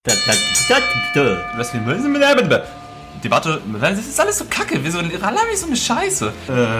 Debatte, das ist alles so kacke, wieso laber ich so eine Scheiße?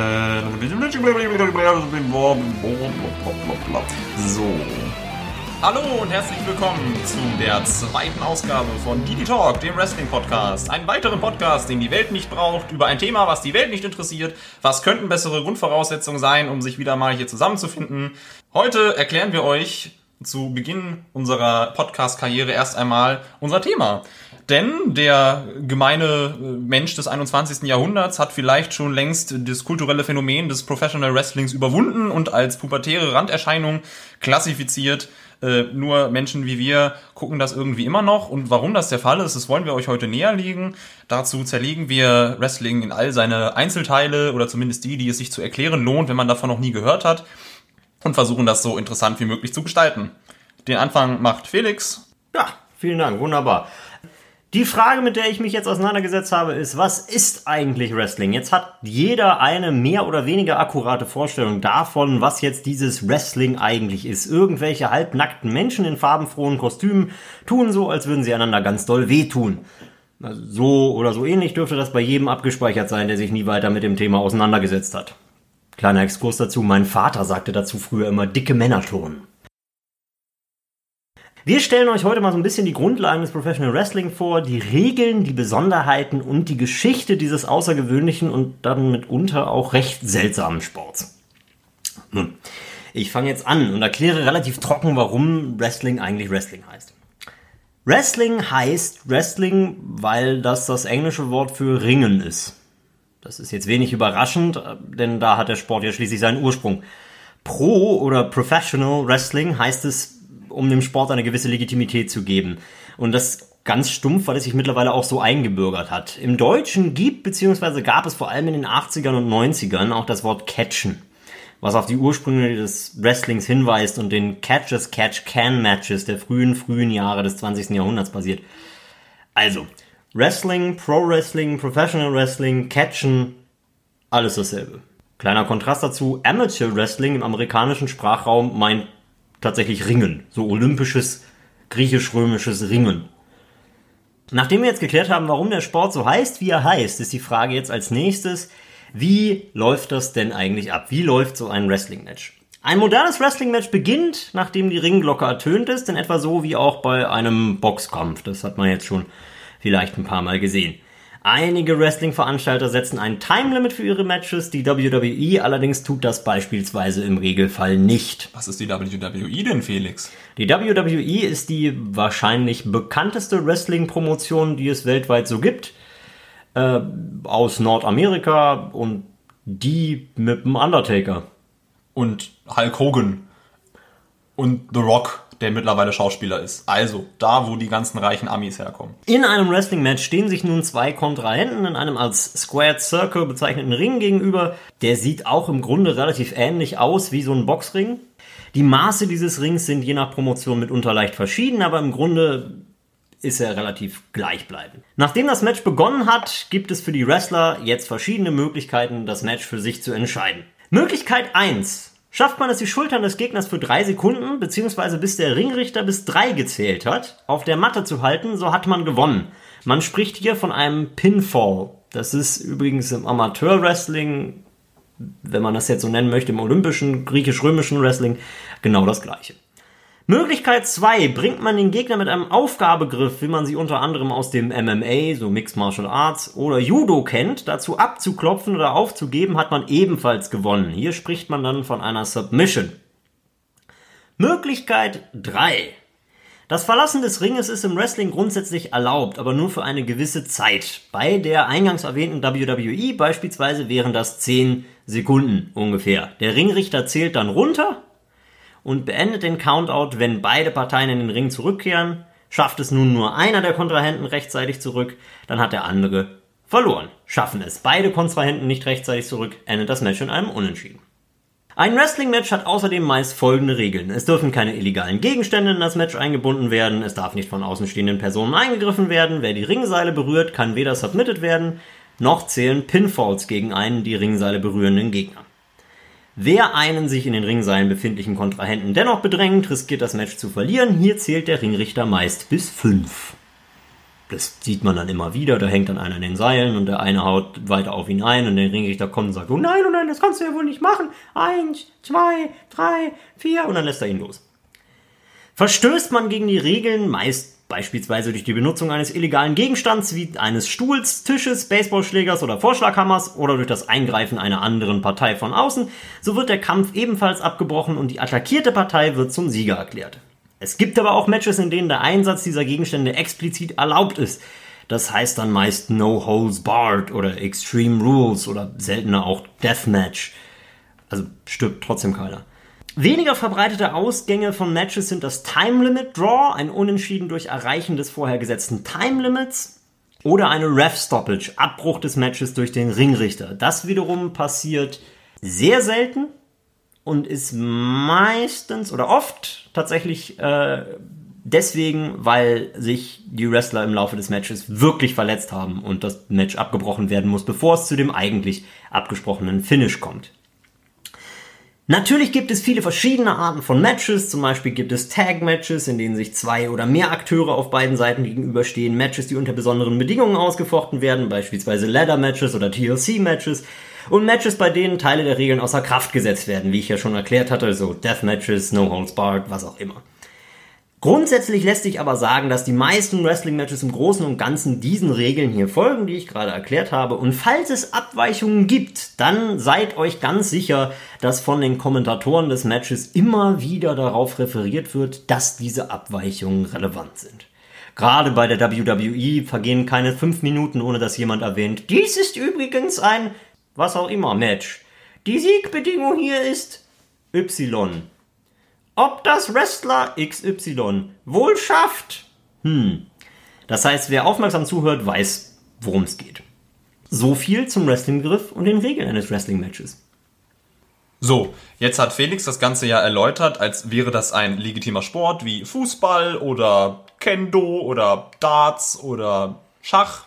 So. Hallo und herzlich willkommen zu der zweiten Ausgabe von Geeky Talk, dem Wrestling-Podcast. Einen weiteren Podcast, den die Welt nicht braucht, über ein Thema, was die Welt nicht interessiert. Was könnten bessere Grundvoraussetzungen sein, um sich wieder mal hier zusammenzufinden? Heute erklären wir euch zu Beginn unserer Podcast-Karriere erst einmal unser Thema. Denn der gemeine Mensch des 21. Jahrhunderts hat vielleicht schon längst das kulturelle Phänomen des Professional Wrestlings überwunden und als pubertäre Randerscheinung klassifiziert. Nur Menschen wie wir gucken das irgendwie immer noch. Und warum das der Fall ist, das wollen wir euch heute näher legen. Dazu zerlegen wir Wrestling in all seine Einzelteile oder zumindest die es sich zu erklären lohnt, wenn man davon noch nie gehört hat. Und versuchen das so interessant wie möglich zu gestalten. Den Anfang macht Felix. Ja, vielen Dank, wunderbar. Die Frage, mit der ich mich jetzt auseinandergesetzt habe, ist, was ist eigentlich Wrestling? Jetzt hat jeder eine mehr oder weniger akkurate Vorstellung davon, was jetzt dieses Wrestling eigentlich ist. Irgendwelche halbnackten Menschen in farbenfrohen Kostümen tun so, als würden sie einander ganz doll wehtun. Also so oder so ähnlich dürfte das bei jedem abgespeichert sein, der sich nie weiter mit dem Thema auseinandergesetzt hat. Kleiner Exkurs dazu, mein Vater sagte dazu früher immer dicke Männer turnen. Wir stellen euch heute mal so ein bisschen die Grundlagen des Professional Wrestling vor, die Regeln, die Besonderheiten und die Geschichte dieses außergewöhnlichen und dann mitunter auch recht seltsamen Sports. Nun, ich fange jetzt an und erkläre relativ trocken, warum Wrestling eigentlich Wrestling heißt. Wrestling heißt Wrestling, weil das englische Wort für Ringen ist. Das ist jetzt wenig überraschend, denn da hat der Sport ja schließlich seinen Ursprung. Pro- oder Professional Wrestling heißt es, um dem Sport eine gewisse Legitimität zu geben. Und das ganz stumpf, weil es sich mittlerweile auch so eingebürgert hat. Im Deutschen gab es vor allem in den 80ern und 90ern auch das Wort Catchen, was auf die Ursprünge des Wrestlings hinweist und den Catch-as-Catch-Can-Matches der frühen Jahre des 20. Jahrhunderts basiert. Also, Wrestling, Pro-Wrestling, Professional Wrestling, Catchen, alles dasselbe. Kleiner Kontrast dazu, Amateur Wrestling im amerikanischen Sprachraum meint tatsächlich Ringen, so olympisches, griechisch-römisches Ringen. Nachdem wir jetzt geklärt haben, warum der Sport so heißt, wie er heißt, ist die Frage jetzt als nächstes, wie läuft das denn eigentlich ab? Wie läuft so ein Wrestling-Match? Ein modernes Wrestling-Match beginnt, nachdem die Ringglocke ertönt ist, in etwa so wie auch bei einem Boxkampf. Das hat man jetzt schon vielleicht ein paar Mal gesehen. Einige Wrestling-Veranstalter setzen ein Time-Limit für ihre Matches, die WWE allerdings tut das beispielsweise im Regelfall nicht. Was ist die WWE denn, Felix? Die WWE ist die wahrscheinlich bekannteste Wrestling-Promotion, die es weltweit so gibt, aus Nordamerika und die mit dem Undertaker. Und Hulk Hogan und The Rock, der mittlerweile Schauspieler ist. Also, da, wo die ganzen reichen Amis herkommen. In einem Wrestling-Match stehen sich nun zwei Kontrahenten in einem als Squared Circle bezeichneten Ring gegenüber. Der sieht auch im Grunde relativ ähnlich aus wie so ein Boxring. Die Maße dieses Rings sind je nach Promotion mitunter leicht verschieden, aber im Grunde ist er relativ gleichbleibend. Nachdem das Match begonnen hat, gibt es für die Wrestler jetzt verschiedene Möglichkeiten, das Match für sich zu entscheiden. Möglichkeit 1. Schafft man es, die Schultern des Gegners für 3 Sekunden, beziehungsweise bis der Ringrichter bis 3 gezählt hat, auf der Matte zu halten, so hat man gewonnen. Man spricht hier von einem Pinfall. Das ist übrigens im Amateur-Wrestling, wenn man das jetzt so nennen möchte, im olympischen, griechisch-römischen Wrestling, genau das Gleiche. Möglichkeit 2. Bringt man den Gegner mit einem Aufgabegriff, wie man sie unter anderem aus dem MMA, so Mixed Martial Arts oder Judo kennt, dazu abzuklopfen oder aufzugeben, hat man ebenfalls gewonnen. Hier spricht man dann von einer Submission. Möglichkeit 3. Das Verlassen des Ringes ist im Wrestling grundsätzlich erlaubt, aber nur für eine gewisse Zeit. Bei der eingangs erwähnten WWE beispielsweise wären das 10 Sekunden ungefähr. Der Ringrichter zählt dann runter und beendet den Countout, wenn beide Parteien in den Ring zurückkehren. Schafft es nun nur einer der Kontrahenten rechtzeitig zurück, dann hat der andere verloren. Schaffen es beide Kontrahenten nicht rechtzeitig zurück, endet das Match in einem Unentschieden. Ein Wrestling-Match hat außerdem meist folgende Regeln. Es dürfen keine illegalen Gegenstände in das Match eingebunden werden, es darf nicht von außenstehenden Personen eingegriffen werden, wer die Ringseile berührt, kann weder submitted werden, noch zählen Pinfalls gegen einen die Ringseile berührenden Gegner. Wer einen sich in den Ringseilen befindlichen Kontrahenten dennoch bedrängt, riskiert das Match zu verlieren. Hier zählt der Ringrichter meist bis 5. Das sieht man dann immer wieder, da hängt dann einer in den Seilen und der eine haut weiter auf ihn ein und der Ringrichter kommt und sagt, oh nein, das kannst du ja wohl nicht machen. 1, 2, 3, 4 und dann lässt er ihn los. Verstößt man gegen die Regeln, meist beispielsweise durch die Benutzung eines illegalen Gegenstands wie eines Stuhls, Tisches, Baseballschlägers oder Vorschlaghammers oder durch das Eingreifen einer anderen Partei von außen, so wird der Kampf ebenfalls abgebrochen und die attackierte Partei wird zum Sieger erklärt. Es gibt aber auch Matches, in denen der Einsatz dieser Gegenstände explizit erlaubt ist. Das heißt dann meist No Holds Barred oder Extreme Rules oder seltener auch Deathmatch. Also stirbt trotzdem keiner. Weniger verbreitete Ausgänge von Matches sind das Time Limit Draw, ein Unentschieden durch Erreichen des vorher gesetzten Time Limits, oder eine Ref Stoppage, Abbruch des Matches durch den Ringrichter. Das wiederum passiert sehr selten und ist meistens oder oft tatsächlich deswegen, weil sich die Wrestler im Laufe des Matches wirklich verletzt haben und das Match abgebrochen werden muss, bevor es zu dem eigentlich abgesprochenen Finish kommt. Natürlich gibt es viele verschiedene Arten von Matches, zum Beispiel gibt es Tag-Matches, in denen sich 2 oder mehr Akteure auf beiden Seiten gegenüberstehen, Matches, die unter besonderen Bedingungen ausgefochten werden, beispielsweise Ladder-Matches oder TLC-Matches und Matches, bei denen Teile der Regeln außer Kraft gesetzt werden, wie ich ja schon erklärt hatte, so Death-Matches, No Holds Barred, was auch immer. Grundsätzlich lässt sich aber sagen, dass die meisten Wrestling-Matches im Großen und Ganzen diesen Regeln hier folgen, die ich gerade erklärt habe. Und falls es Abweichungen gibt, dann seid euch ganz sicher, dass von den Kommentatoren des Matches immer wieder darauf referiert wird, dass diese Abweichungen relevant sind. Gerade bei der WWE vergehen keine 5 Minuten, ohne dass jemand erwähnt, dies ist übrigens ein, was auch immer, Match. Die Siegbedingung hier ist Y. Ob das Wrestler XY wohl schafft? Das heißt, wer aufmerksam zuhört, weiß, worum es geht. So viel zum Wrestling-Begriff und den Regeln eines Wrestling-Matches. So, jetzt hat Felix das Ganze ja erläutert, als wäre das ein legitimer Sport wie Fußball oder Kendo oder Darts oder Schach.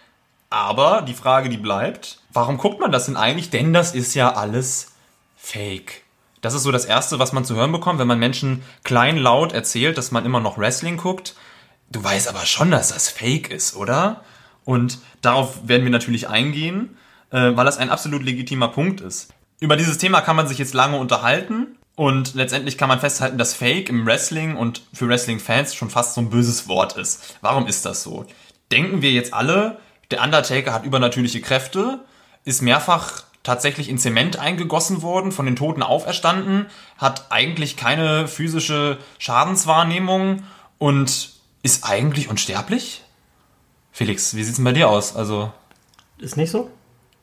Aber die Frage, die bleibt, warum guckt man das denn eigentlich? Denn das ist ja alles Fake. Das ist so das Erste, was man zu hören bekommt, wenn man Menschen kleinlaut erzählt, dass man immer noch Wrestling guckt. Du weißt aber schon, dass das Fake ist, oder? Und darauf werden wir natürlich eingehen, weil das ein absolut legitimer Punkt ist. Über dieses Thema kann man sich jetzt lange unterhalten und letztendlich kann man festhalten, dass Fake im Wrestling und für Wrestling-Fans schon fast so ein böses Wort ist. Warum ist das so? Denken wir jetzt alle, der Undertaker hat übernatürliche Kräfte, ist mehrfach tatsächlich in Zement eingegossen worden, von den Toten auferstanden, hat eigentlich keine physische Schadenswahrnehmung und ist eigentlich unsterblich? Felix, wie sieht's denn bei dir aus? Also Ist nicht so?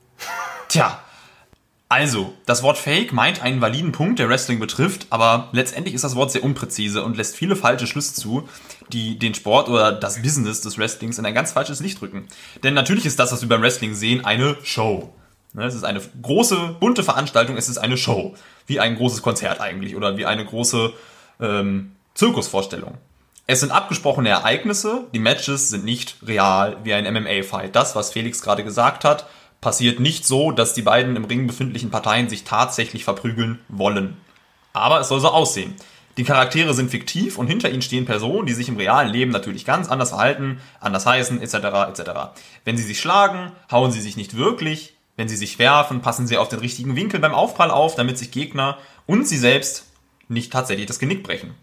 Tja, also, das Wort Fake meint einen validen Punkt, der Wrestling betrifft, aber letztendlich ist das Wort sehr unpräzise und lässt viele falsche Schlüsse zu, die den Sport oder das Business des Wrestlings in ein ganz falsches Licht rücken. Denn natürlich ist das, was wir beim Wrestling sehen, eine Show. Es ist eine große, bunte Veranstaltung, es ist eine Show. Wie ein großes Konzert eigentlich oder wie eine große Zirkusvorstellung. Es sind abgesprochene Ereignisse, die Matches sind nicht real wie ein MMA-Fight. Das, was Felix gerade gesagt hat, passiert nicht so, dass die beiden im Ring befindlichen Parteien sich tatsächlich verprügeln wollen. Aber es soll so aussehen. Die Charaktere sind fiktiv und hinter ihnen stehen Personen, die sich im realen Leben natürlich ganz anders verhalten, anders heißen, etc. etc. Wenn sie sich schlagen, hauen sie sich nicht wirklich. Wenn sie sich werfen, passen sie auf den richtigen Winkel beim Aufprall auf, damit sich Gegner und sie selbst nicht tatsächlich das Genick brechen.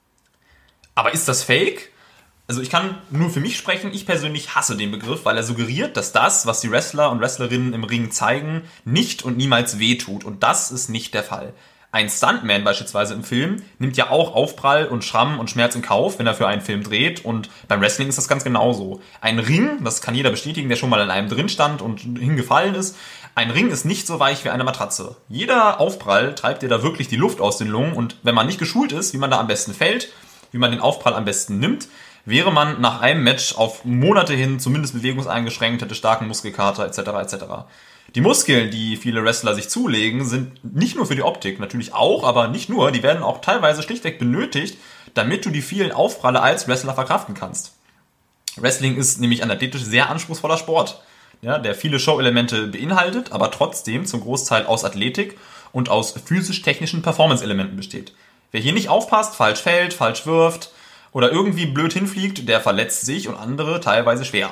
Aber ist das Fake? Also ich kann nur für mich sprechen, ich persönlich hasse den Begriff, weil er suggeriert, dass das, was die Wrestler und Wrestlerinnen im Ring zeigen, nicht und niemals wehtut. Und das ist nicht der Fall. Ein Stuntman beispielsweise im Film nimmt ja auch Aufprall und Schramm und Schmerz in Kauf, wenn er für einen Film dreht. Und beim Wrestling ist das ganz genauso. Ein Ring, das kann jeder bestätigen, der schon mal in einem drin stand und hingefallen ist, ein Ring ist nicht so weich wie eine Matratze. Jeder Aufprall treibt dir da wirklich die Luft aus den Lungen. Und wenn man nicht geschult ist, wie man da am besten fällt, wie man den Aufprall am besten nimmt, wäre man nach einem Match auf Monate hin zumindest bewegungseingeschränkt, hätte starken Muskelkater etc. etc. Die Muskeln, die viele Wrestler sich zulegen, sind nicht nur für die Optik, natürlich auch, aber nicht nur, die werden auch teilweise schlichtweg benötigt, damit du die vielen Aufpralle als Wrestler verkraften kannst. Wrestling ist nämlich ein athletisch sehr anspruchsvoller Sport. ja, der viele Show-Elemente beinhaltet, aber trotzdem zum Großteil aus Athletik und aus physisch-technischen Performance-Elementen besteht. Wer hier nicht aufpasst, falsch fällt, falsch wirft oder irgendwie blöd hinfliegt, der verletzt sich und andere teilweise schwer.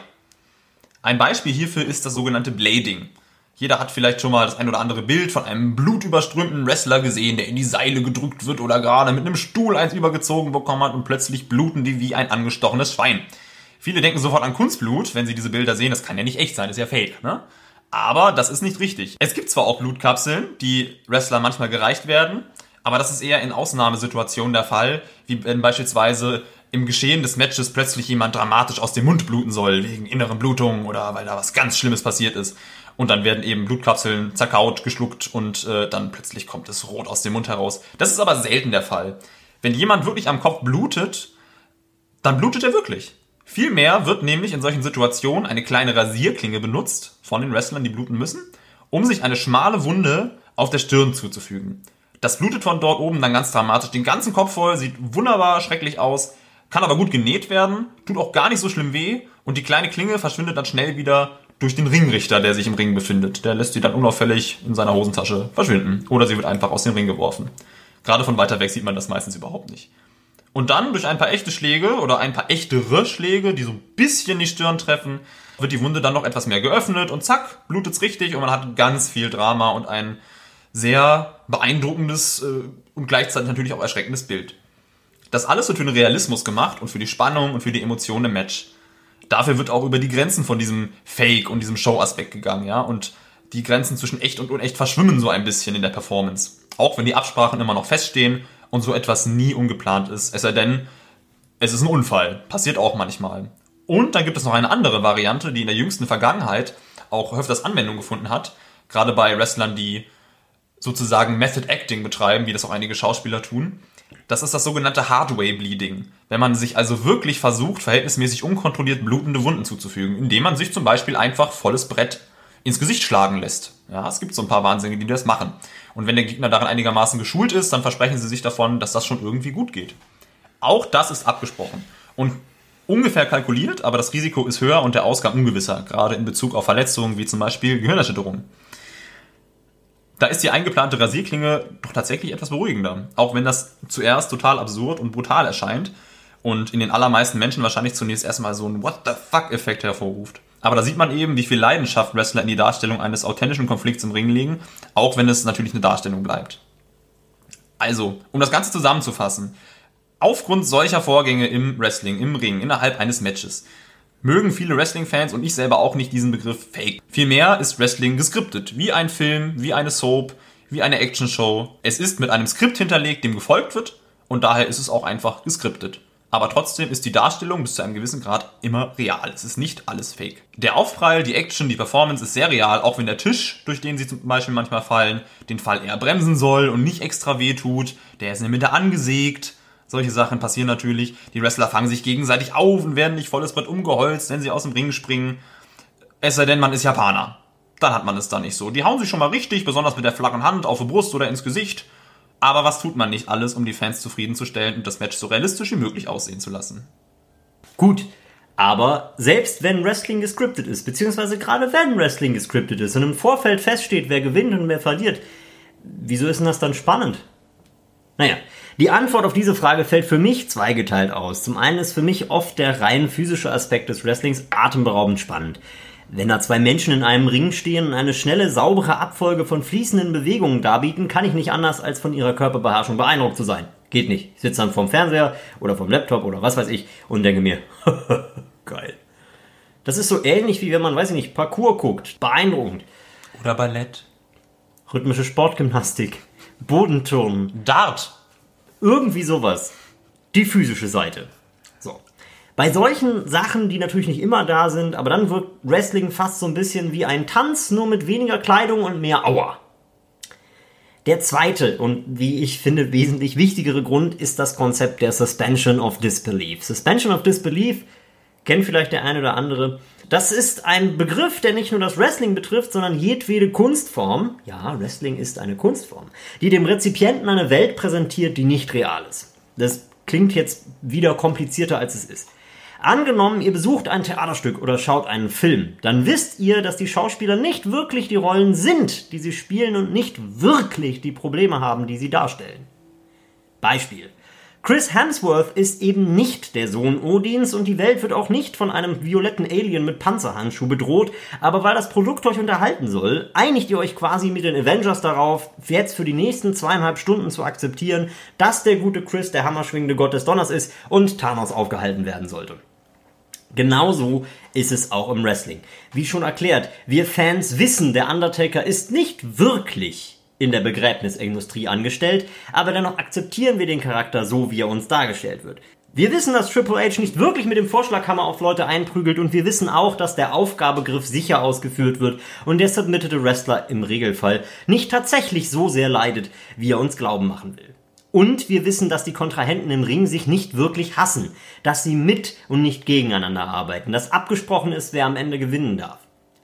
Ein Beispiel hierfür ist das sogenannte Blading. Jeder hat vielleicht schon mal das ein oder andere Bild von einem blutüberströmten Wrestler gesehen, der in die Seile gedrückt wird oder gerade mit einem Stuhl eins übergezogen bekommen hat und plötzlich bluten die wie ein angestochenes Schwein. Viele denken sofort an Kunstblut, wenn sie diese Bilder sehen. Das kann ja nicht echt sein, das ist ja fake, ne? Aber das ist nicht richtig. Es gibt zwar auch Blutkapseln, die Wrestler manchmal gereicht werden, aber das ist eher in Ausnahmesituationen der Fall, wie wenn beispielsweise im Geschehen des Matches plötzlich jemand dramatisch aus dem Mund bluten soll, wegen inneren Blutungen oder weil da was ganz Schlimmes passiert ist. Und dann werden eben Blutkapseln zerkaut, geschluckt und dann plötzlich kommt es rot aus dem Mund heraus. Das ist aber selten der Fall. Wenn jemand wirklich am Kopf blutet, dann blutet er wirklich. Vielmehr wird nämlich in solchen Situationen eine kleine Rasierklinge benutzt von den Wrestlern, die bluten müssen, um sich eine schmale Wunde auf der Stirn zuzufügen. Das blutet von dort oben dann ganz dramatisch den ganzen Kopf voll, sieht wunderbar schrecklich aus, kann aber gut genäht werden, tut auch gar nicht so schlimm weh und die kleine Klinge verschwindet dann schnell wieder durch den Ringrichter, der sich im Ring befindet. Der lässt sie dann unauffällig in seiner Hosentasche verschwinden oder sie wird einfach aus dem Ring geworfen. Gerade von weiter weg sieht man das meistens überhaupt nicht. Und dann durch ein paar echte Schläge oder ein paar echtere Schläge, die so ein bisschen die Stirn treffen, wird die Wunde dann noch etwas mehr geöffnet und zack, blutet's richtig und man hat ganz viel Drama und ein sehr beeindruckendes und gleichzeitig natürlich auch erschreckendes Bild. Das alles wird für den Realismus gemacht und für die Spannung und für die Emotionen im Match. Dafür wird auch über die Grenzen von diesem Fake und diesem Show-Aspekt gegangen, ja, und die Grenzen zwischen echt und unecht verschwimmen so ein bisschen in der Performance. Auch wenn die Absprachen immer noch feststehen und so etwas nie ungeplant ist, es sei denn, es ist ein Unfall. Passiert auch manchmal. Und dann gibt es noch eine andere Variante, die in der jüngsten Vergangenheit auch öfters Anwendung gefunden hat, gerade bei Wrestlern, die sozusagen Method Acting betreiben, wie das auch einige Schauspieler tun. Das ist das sogenannte Hardway Bleeding, wenn man sich also wirklich versucht, verhältnismäßig unkontrolliert blutende Wunden zuzufügen, indem man sich zum Beispiel einfach volles Brett ins Gesicht schlagen lässt. Ja, es gibt so ein paar Wahnsinnige, die das machen. Und wenn der Gegner darin einigermaßen geschult ist, dann versprechen sie sich davon, dass das schon irgendwie gut geht. Auch das ist abgesprochen und ungefähr kalkuliert, aber das Risiko ist höher und der Ausgang ungewisser, gerade in Bezug auf Verletzungen wie zum Beispiel Gehirnerschütterungen. Da ist die eingeplante Rasierklinge doch tatsächlich etwas beruhigender, auch wenn das zuerst total absurd und brutal erscheint und in den allermeisten Menschen wahrscheinlich zunächst erstmal so einen What-the-fuck-Effekt hervorruft. Aber da sieht man eben, wie viel Leidenschaft Wrestler in die Darstellung eines authentischen Konflikts im Ring legen, auch wenn es natürlich eine Darstellung bleibt. Also, um das Ganze zusammenzufassen, aufgrund solcher Vorgänge im Wrestling, im Ring, innerhalb eines Matches, mögen viele Wrestling-Fans und ich selber auch nicht diesen Begriff Fake. Vielmehr ist Wrestling geskriptet, wie ein Film, wie eine Soap, wie eine Action-Show. Es ist mit einem Skript hinterlegt, dem gefolgt wird und daher ist es auch einfach geskriptet. Aber trotzdem ist die Darstellung bis zu einem gewissen Grad immer real. Es ist nicht alles Fake. Der Aufprall, die Action, die Performance ist sehr real, auch wenn der Tisch, durch den sie zum Beispiel manchmal fallen, den Fall eher bremsen soll und nicht extra wehtut. Der ist in der Mitte angesägt. Solche Sachen passieren natürlich. Die Wrestler fangen sich gegenseitig auf und werden nicht volles Brett umgeholzt, wenn sie aus dem Ring springen. Es sei denn, man ist Japaner. Dann hat man es da nicht so. Die hauen sich schon mal richtig, besonders mit der flachen Hand auf die Brust oder ins Gesicht. Aber was tut man nicht alles, um die Fans zufriedenzustellen und das Match so realistisch wie möglich aussehen zu lassen? Gut, aber selbst wenn Wrestling gescriptet ist, beziehungsweise gerade wenn Wrestling gescriptet ist und im Vorfeld feststeht, wer gewinnt und wer verliert, wieso ist denn das dann spannend? Naja, die Antwort auf diese Frage fällt für mich zweigeteilt aus. Zum einen ist für mich oft der rein physische Aspekt des Wrestlings atemberaubend spannend. Wenn da zwei Menschen in einem Ring stehen und eine schnelle, saubere Abfolge von fließenden Bewegungen darbieten, kann ich nicht anders, als von ihrer Körperbeherrschung beeindruckt zu sein. Geht nicht. Ich sitze dann vorm Fernseher oder vorm Laptop oder was weiß ich und denke mir, geil. Das ist so ähnlich wie wenn man, weiß ich nicht, Parkour guckt. Beeindruckend. Oder Ballett. Rhythmische Sportgymnastik. Bodenturnen. Dart. Irgendwie sowas. Die physische Seite. So. Bei solchen Sachen, die natürlich nicht immer da sind, aber dann wirkt Wrestling fast so ein bisschen wie ein Tanz, nur mit weniger Kleidung und mehr Aua. Der zweite und wie ich finde wesentlich wichtigere Grund ist das Konzept der Suspension of Disbelief. Suspension of Disbelief kennt vielleicht der eine oder andere. Das ist ein Begriff, der nicht nur das Wrestling betrifft, sondern jedwede Kunstform, ja, Wrestling ist eine Kunstform, die dem Rezipienten eine Welt präsentiert, die nicht real ist. Das klingt jetzt wieder komplizierter, als es ist. Angenommen, ihr besucht ein Theaterstück oder schaut einen Film, dann wisst ihr, dass die Schauspieler nicht wirklich die Rollen sind, die sie spielen und nicht wirklich die Probleme haben, die sie darstellen. Beispiel. Chris Hemsworth ist eben nicht der Sohn Odins und die Welt wird auch nicht von einem violetten Alien mit Panzerhandschuh bedroht, aber weil das Produkt euch unterhalten soll, einigt ihr euch quasi mit den Avengers darauf, jetzt für die nächsten 2,5 Stunden zu akzeptieren, dass der gute Chris der hammerschwingende Gott des Donners ist und Thanos aufgehalten werden sollte. Genauso ist es auch im Wrestling. Wie schon erklärt, wir Fans wissen, der Undertaker ist nicht wirklich in der Begräbnisindustrie angestellt, aber dennoch akzeptieren wir den Charakter so, wie er uns dargestellt wird. Wir wissen, dass Triple H nicht wirklich mit dem Vorschlaghammer auf Leute einprügelt und wir wissen auch, dass der Aufgabegriff sicher ausgeführt wird und der submittete Wrestler im Regelfall nicht tatsächlich so sehr leidet, wie er uns glauben machen will. Und wir wissen, dass die Kontrahenten im Ring sich nicht wirklich hassen, dass sie mit und nicht gegeneinander arbeiten, dass abgesprochen ist, wer am Ende gewinnen darf.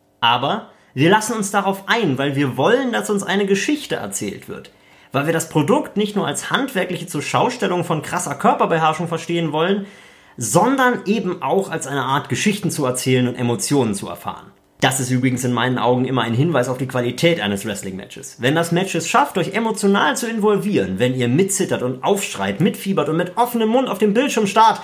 Aber wir lassen uns darauf ein, weil wir wollen, dass uns eine Geschichte erzählt wird. Weil wir das Produkt nicht nur als handwerkliche Zurschaustellung von krasser Körperbeherrschung verstehen wollen, sondern eben auch als eine Art Geschichten zu erzählen und Emotionen zu erfahren. Das ist übrigens in meinen Augen immer ein Hinweis auf die Qualität eines Wrestling-Matches. Wenn das Match es schafft, euch emotional zu involvieren, wenn ihr mitzittert und aufschreit, mitfiebert und mit offenem Mund auf dem Bildschirm starrt,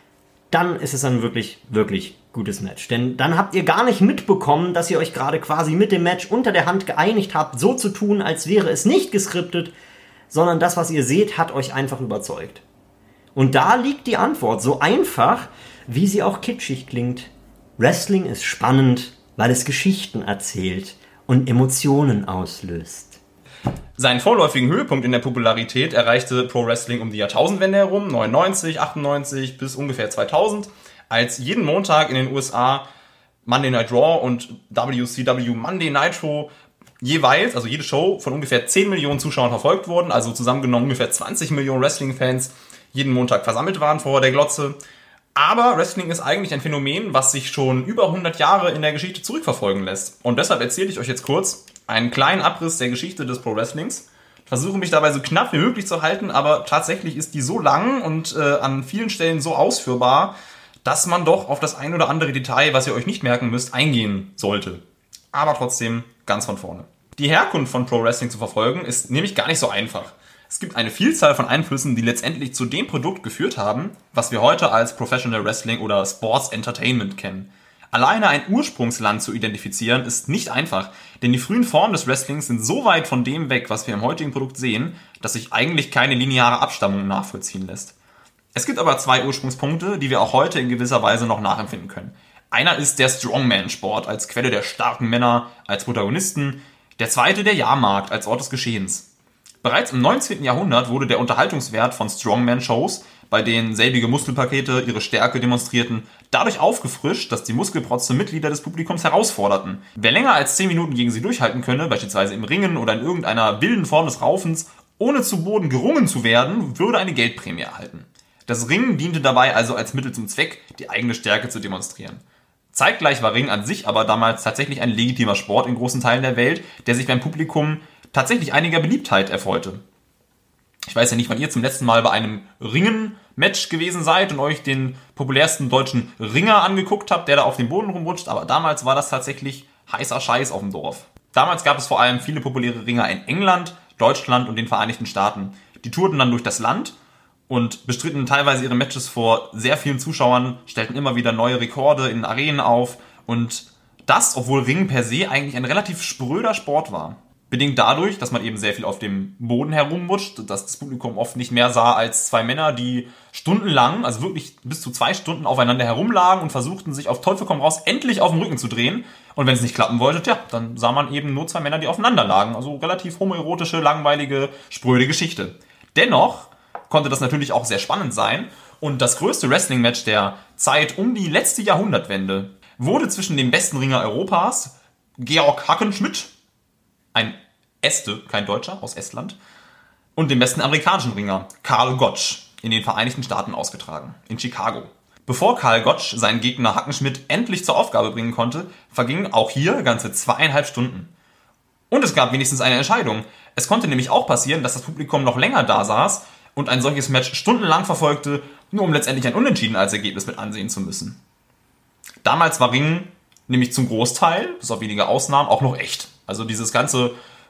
dann ist es ein wirklich, wirklich gutes Match. Denn dann habt ihr gar nicht mitbekommen, dass ihr euch gerade quasi mit dem Match unter der Hand geeinigt habt, so zu tun, als wäre es nicht geskriptet, sondern das, was ihr seht, hat euch einfach überzeugt. Und da liegt die Antwort, so einfach, wie sie auch kitschig klingt. Wrestling ist spannend, weil es Geschichten erzählt und Emotionen auslöst. Seinen vorläufigen Höhepunkt in der Popularität erreichte Pro Wrestling um die Jahrtausendwende herum, 99, 98 bis ungefähr 2000, als jeden Montag in den USA Monday Night Raw und WCW Monday Nitro jeweils, also jede Show, von ungefähr 10 Millionen Zuschauern verfolgt wurden, also zusammengenommen ungefähr 20 Millionen Wrestling-Fans jeden Montag versammelt waren vor der Glotze. Aber Wrestling ist eigentlich ein Phänomen, was sich schon über 100 Jahre in der Geschichte zurückverfolgen lässt. Und deshalb erzähle ich euch jetzt kurz einen kleinen Abriss der Geschichte des Pro Wrestlings. Versuche mich dabei so knapp wie möglich zu halten, aber tatsächlich ist die so lang und an vielen Stellen so ausführbar, dass man doch auf das ein oder andere Detail, was ihr euch nicht merken müsst, eingehen sollte. Aber trotzdem ganz von vorne. Die Herkunft von Pro Wrestling zu verfolgen ist nämlich gar nicht so einfach. Es gibt eine Vielzahl von Einflüssen, die letztendlich zu dem Produkt geführt haben, was wir heute als Professional Wrestling oder Sports Entertainment kennen. Alleine ein Ursprungsland zu identifizieren ist nicht einfach, denn die frühen Formen des Wrestlings sind so weit von dem weg, was wir im heutigen Produkt sehen, dass sich eigentlich keine lineare Abstammung nachvollziehen lässt. Es gibt aber zwei Ursprungspunkte, die wir auch heute in gewisser Weise noch nachempfinden können. Einer ist der Strongman-Sport als Quelle der starken Männer, als Protagonisten, der zweite der Jahrmarkt als Ort des Geschehens. Bereits im 19. Jahrhundert wurde der Unterhaltungswert von Strongman-Shows, bei denen selbige Muskelpakete ihre Stärke demonstrierten, dadurch aufgefrischt, dass die Muskelprotze Mitglieder des Publikums herausforderten. Wer länger als 10 Minuten gegen sie durchhalten könne, beispielsweise im Ringen oder in irgendeiner wilden Form des Raufens, ohne zu Boden gerungen zu werden, würde eine Geldprämie erhalten. Das Ringen diente dabei also als Mittel zum Zweck, die eigene Stärke zu demonstrieren. Zeitgleich war Ringen an sich aber damals tatsächlich ein legitimer Sport in großen Teilen der Welt, der sich beim Publikum tatsächlich einiger Beliebtheit erfreute. Ich weiß ja nicht, wann ihr zum letzten Mal bei einem Ringen-Match gewesen seid und euch den populärsten deutschen Ringer angeguckt habt, der da auf dem Boden rumrutscht, aber damals war das tatsächlich heißer Scheiß auf dem Dorf. Damals gab es vor allem viele populäre Ringer in England, Deutschland und den Vereinigten Staaten. Die tourten dann durch das Land und bestritten teilweise ihre Matches vor sehr vielen Zuschauern, stellten immer wieder neue Rekorde in Arenen auf und das, obwohl Ringen per se eigentlich ein relativ spröder Sport war. Bedingt dadurch, dass man eben sehr viel auf dem Boden herumrutscht, dass das Publikum oft nicht mehr sah als zwei Männer, die stundenlang, also wirklich bis zu 2 Stunden aufeinander herumlagen und versuchten, sich auf Teufel komm raus endlich auf den Rücken zu drehen. Und wenn es nicht klappen wollte, tja, dann sah man eben nur 2 Männer, die aufeinander lagen. Also relativ homoerotische, langweilige, spröde Geschichte. Dennoch konnte das natürlich auch sehr spannend sein. Und das größte Wrestling-Match der Zeit um die letzte Jahrhundertwende wurde zwischen dem besten Ringer Europas, Georg Hackenschmidt, ein Este, kein Deutscher, aus Estland, und dem besten amerikanischen Ringer, Karl Gotch, in den Vereinigten Staaten ausgetragen, in Chicago. Bevor Karl Gotch seinen Gegner Hackenschmidt endlich zur Aufgabe bringen konnte, vergingen auch hier ganze 2,5 Stunden. Und es gab wenigstens eine Entscheidung. Es konnte nämlich auch passieren, dass das Publikum noch länger da saß und ein solches Match stundenlang verfolgte, nur um letztendlich ein Unentschieden als Ergebnis mit ansehen zu müssen. Damals war Ringen nämlich zum Großteil, bis auf wenige Ausnahmen, auch noch echt. Also dieses ganze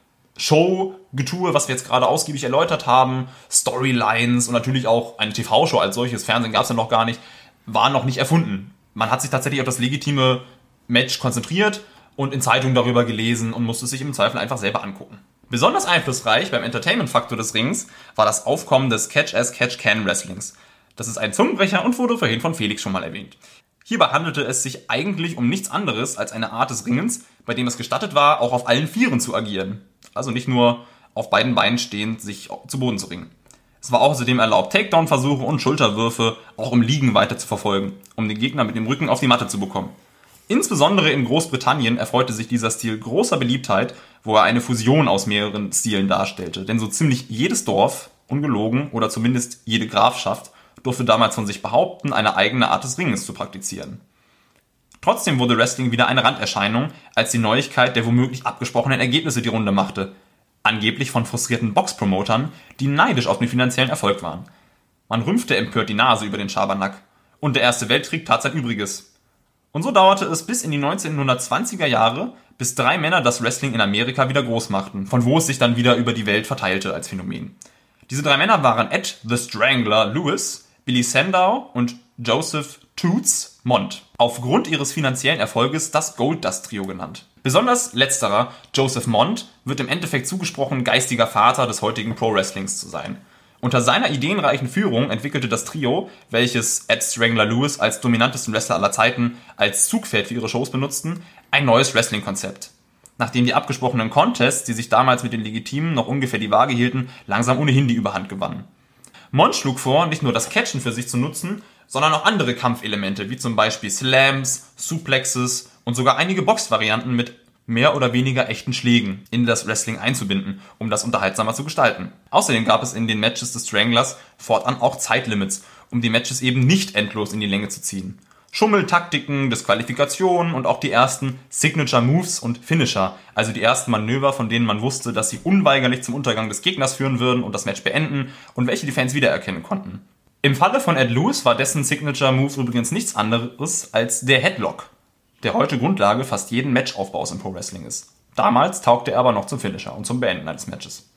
Show-Getue, was wir jetzt gerade ausgiebig erläutert haben, Storylines und natürlich auch eine TV-Show als solches, Fernsehen gab es ja noch gar nicht, war noch nicht erfunden. Man hat sich tatsächlich auf das legitime Match konzentriert und in Zeitungen darüber gelesen und musste es sich im Zweifel einfach selber angucken. Besonders einflussreich beim Entertainment-Faktor des Rings war das Aufkommen des Catch-as-Catch-Can-Wrestlings. Das ist ein Zungenbrecher und wurde vorhin von Felix schon mal erwähnt. Hierbei handelte es sich eigentlich um nichts anderes als eine Art des Ringens, bei dem es gestattet war, auch auf allen Vieren zu agieren. Also nicht nur auf beiden Beinen stehend sich zu Boden zu ringen. Es war außerdem erlaubt, Takedown-Versuche und Schulterwürfe auch im Liegen weiter zu verfolgen, um den Gegner mit dem Rücken auf die Matte zu bekommen. Insbesondere in Großbritannien erfreute sich dieser Stil großer Beliebtheit, wo er eine Fusion aus mehreren Stilen darstellte. Denn so ziemlich jedes Dorf, ungelogen, oder zumindest jede Grafschaft, durfte damals von sich behaupten, eine eigene Art des Ringens zu praktizieren. Trotzdem wurde Wrestling wieder eine Randerscheinung, als die Neuigkeit der womöglich abgesprochenen Ergebnisse die Runde machte. Angeblich von frustrierten Boxpromotern, die neidisch auf den finanziellen Erfolg waren. Man rümpfte empört die Nase über den Schabernack. Und der Erste Weltkrieg tat sein Übriges. Und so dauerte es bis in die 1920er Jahre, bis 3 Männer das Wrestling in Amerika wieder groß machten, von wo es sich dann wieder über die Welt verteilte als Phänomen. Diese 3 Männer waren Ed the Strangler Lewis, Billy Sandow und Joseph Toots Mont. Aufgrund ihres finanziellen Erfolges das Goldust Trio genannt. Besonders letzterer, Joseph Mont, wird im Endeffekt zugesprochen, geistiger Vater des heutigen Pro-Wrestlings zu sein. Unter seiner ideenreichen Führung entwickelte das Trio, welches Ed Strangler Lewis als dominantesten Wrestler aller Zeiten als Zugpferd für ihre Shows benutzten, ein neues Wrestling-Konzept. Nachdem die abgesprochenen Contests, die sich damals mit den Legitimen noch ungefähr die Waage hielten, langsam ohnehin die Überhand gewannen. Mont schlug vor, nicht nur das Catchen für sich zu nutzen, sondern auch andere Kampfelemente, wie zum Beispiel Slams, Suplexes und sogar einige Boxvarianten mit mehr oder weniger echten Schlägen in das Wrestling einzubinden, um das unterhaltsamer zu gestalten. Außerdem gab es in den Matches des Stranglers fortan auch Zeitlimits, um die Matches eben nicht endlos in die Länge zu ziehen. Schummeltaktiken, Disqualifikationen und auch die ersten Signature Moves und Finisher, also die ersten Manöver, von denen man wusste, dass sie unweigerlich zum Untergang des Gegners führen würden und das Match beenden und welche die Fans wiedererkennen konnten. Im Falle von Ed Lewis war dessen Signature Move übrigens nichts anderes als der Headlock, der heute Grundlage fast jeden Matchaufbaus im Pro Wrestling ist. Damals taugte er aber noch zum Finisher und zum Beenden eines Matches.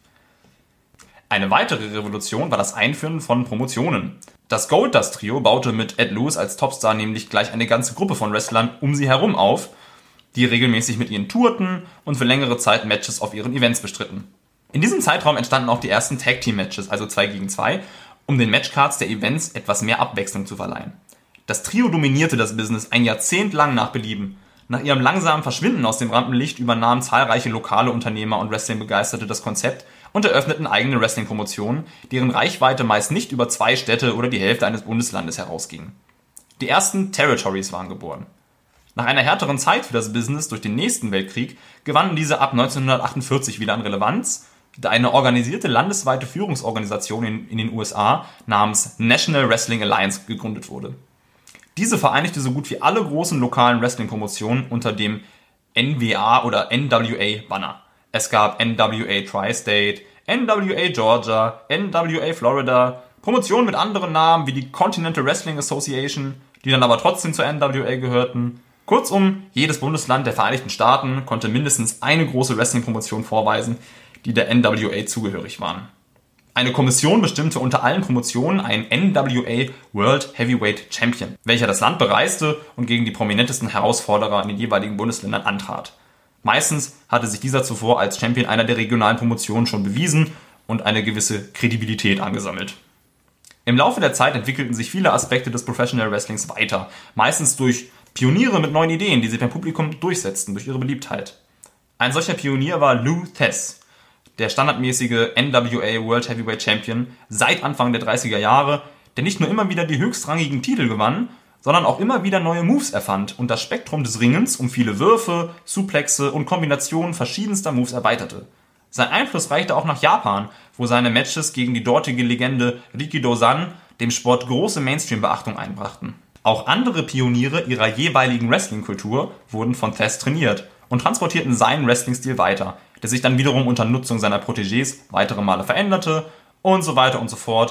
Eine weitere Revolution war das Einführen von Promotionen. Das Goldust Trio baute mit Ed Lewis als Topstar nämlich gleich eine ganze Gruppe von Wrestlern um sie herum auf, die regelmäßig mit ihnen tourten und für längere Zeit Matches auf ihren Events bestritten. In diesem Zeitraum entstanden auch die ersten Tag-Team-Matches, also 2 gegen 2, um den Matchcards der Events etwas mehr Abwechslung zu verleihen. Das Trio dominierte das Business ein Jahrzehnt lang nach Belieben. Nach ihrem langsamen Verschwinden aus dem Rampenlicht übernahmen zahlreiche lokale Unternehmer und Wrestling-Begeisterte das Konzept und eröffneten eigene Wrestling-Promotionen, deren Reichweite meist nicht über 2 Städte oder die Hälfte eines Bundeslandes herausging. Die ersten Territories waren geboren. Nach einer härteren Zeit für das Business durch den nächsten Weltkrieg gewannen diese ab 1948 wieder an Relevanz, da eine organisierte landesweite Führungsorganisation in den USA namens National Wrestling Alliance gegründet wurde. Diese vereinigte so gut wie alle großen lokalen Wrestling-Promotionen unter dem NWA oder NWA-Banner. Es gab NWA Tri-State, NWA Georgia, NWA Florida, Promotionen mit anderen Namen wie die Continental Wrestling Association, die dann aber trotzdem zur NWA gehörten. Kurzum, jedes Bundesland der Vereinigten Staaten konnte mindestens eine große Wrestling-Promotion vorweisen, die der NWA zugehörig waren. Eine Kommission bestimmte unter allen Promotionen einen NWA World Heavyweight Champion, welcher das Land bereiste und gegen die prominentesten Herausforderer in den jeweiligen Bundesländern antrat. Meistens hatte sich dieser zuvor als Champion einer der regionalen Promotionen schon bewiesen und eine gewisse Kredibilität angesammelt. Im Laufe der Zeit entwickelten sich viele Aspekte des Professional Wrestlings weiter, meistens durch Pioniere mit neuen Ideen, die sich beim Publikum durchsetzten durch ihre Beliebtheit. Ein solcher Pionier war Lou Thesz, der standardmäßige NWA World Heavyweight Champion seit Anfang der 30er Jahre, der nicht nur immer wieder die höchstrangigen Titel gewann, sondern auch immer wieder neue Moves erfand und das Spektrum des Ringens um viele Würfe, Suplexe und Kombinationen verschiedenster Moves erweiterte. Sein Einfluss reichte auch nach Japan, wo seine Matches gegen die dortige Legende Rikidō-san dem Sport große Mainstream-Beachtung einbrachten. Auch andere Pioniere ihrer jeweiligen Wrestling-Kultur wurden von Thesz trainiert und transportierten seinen Wrestling-Stil weiter, der sich dann wiederum unter Nutzung seiner Protégés weitere Male veränderte und so weiter und so fort.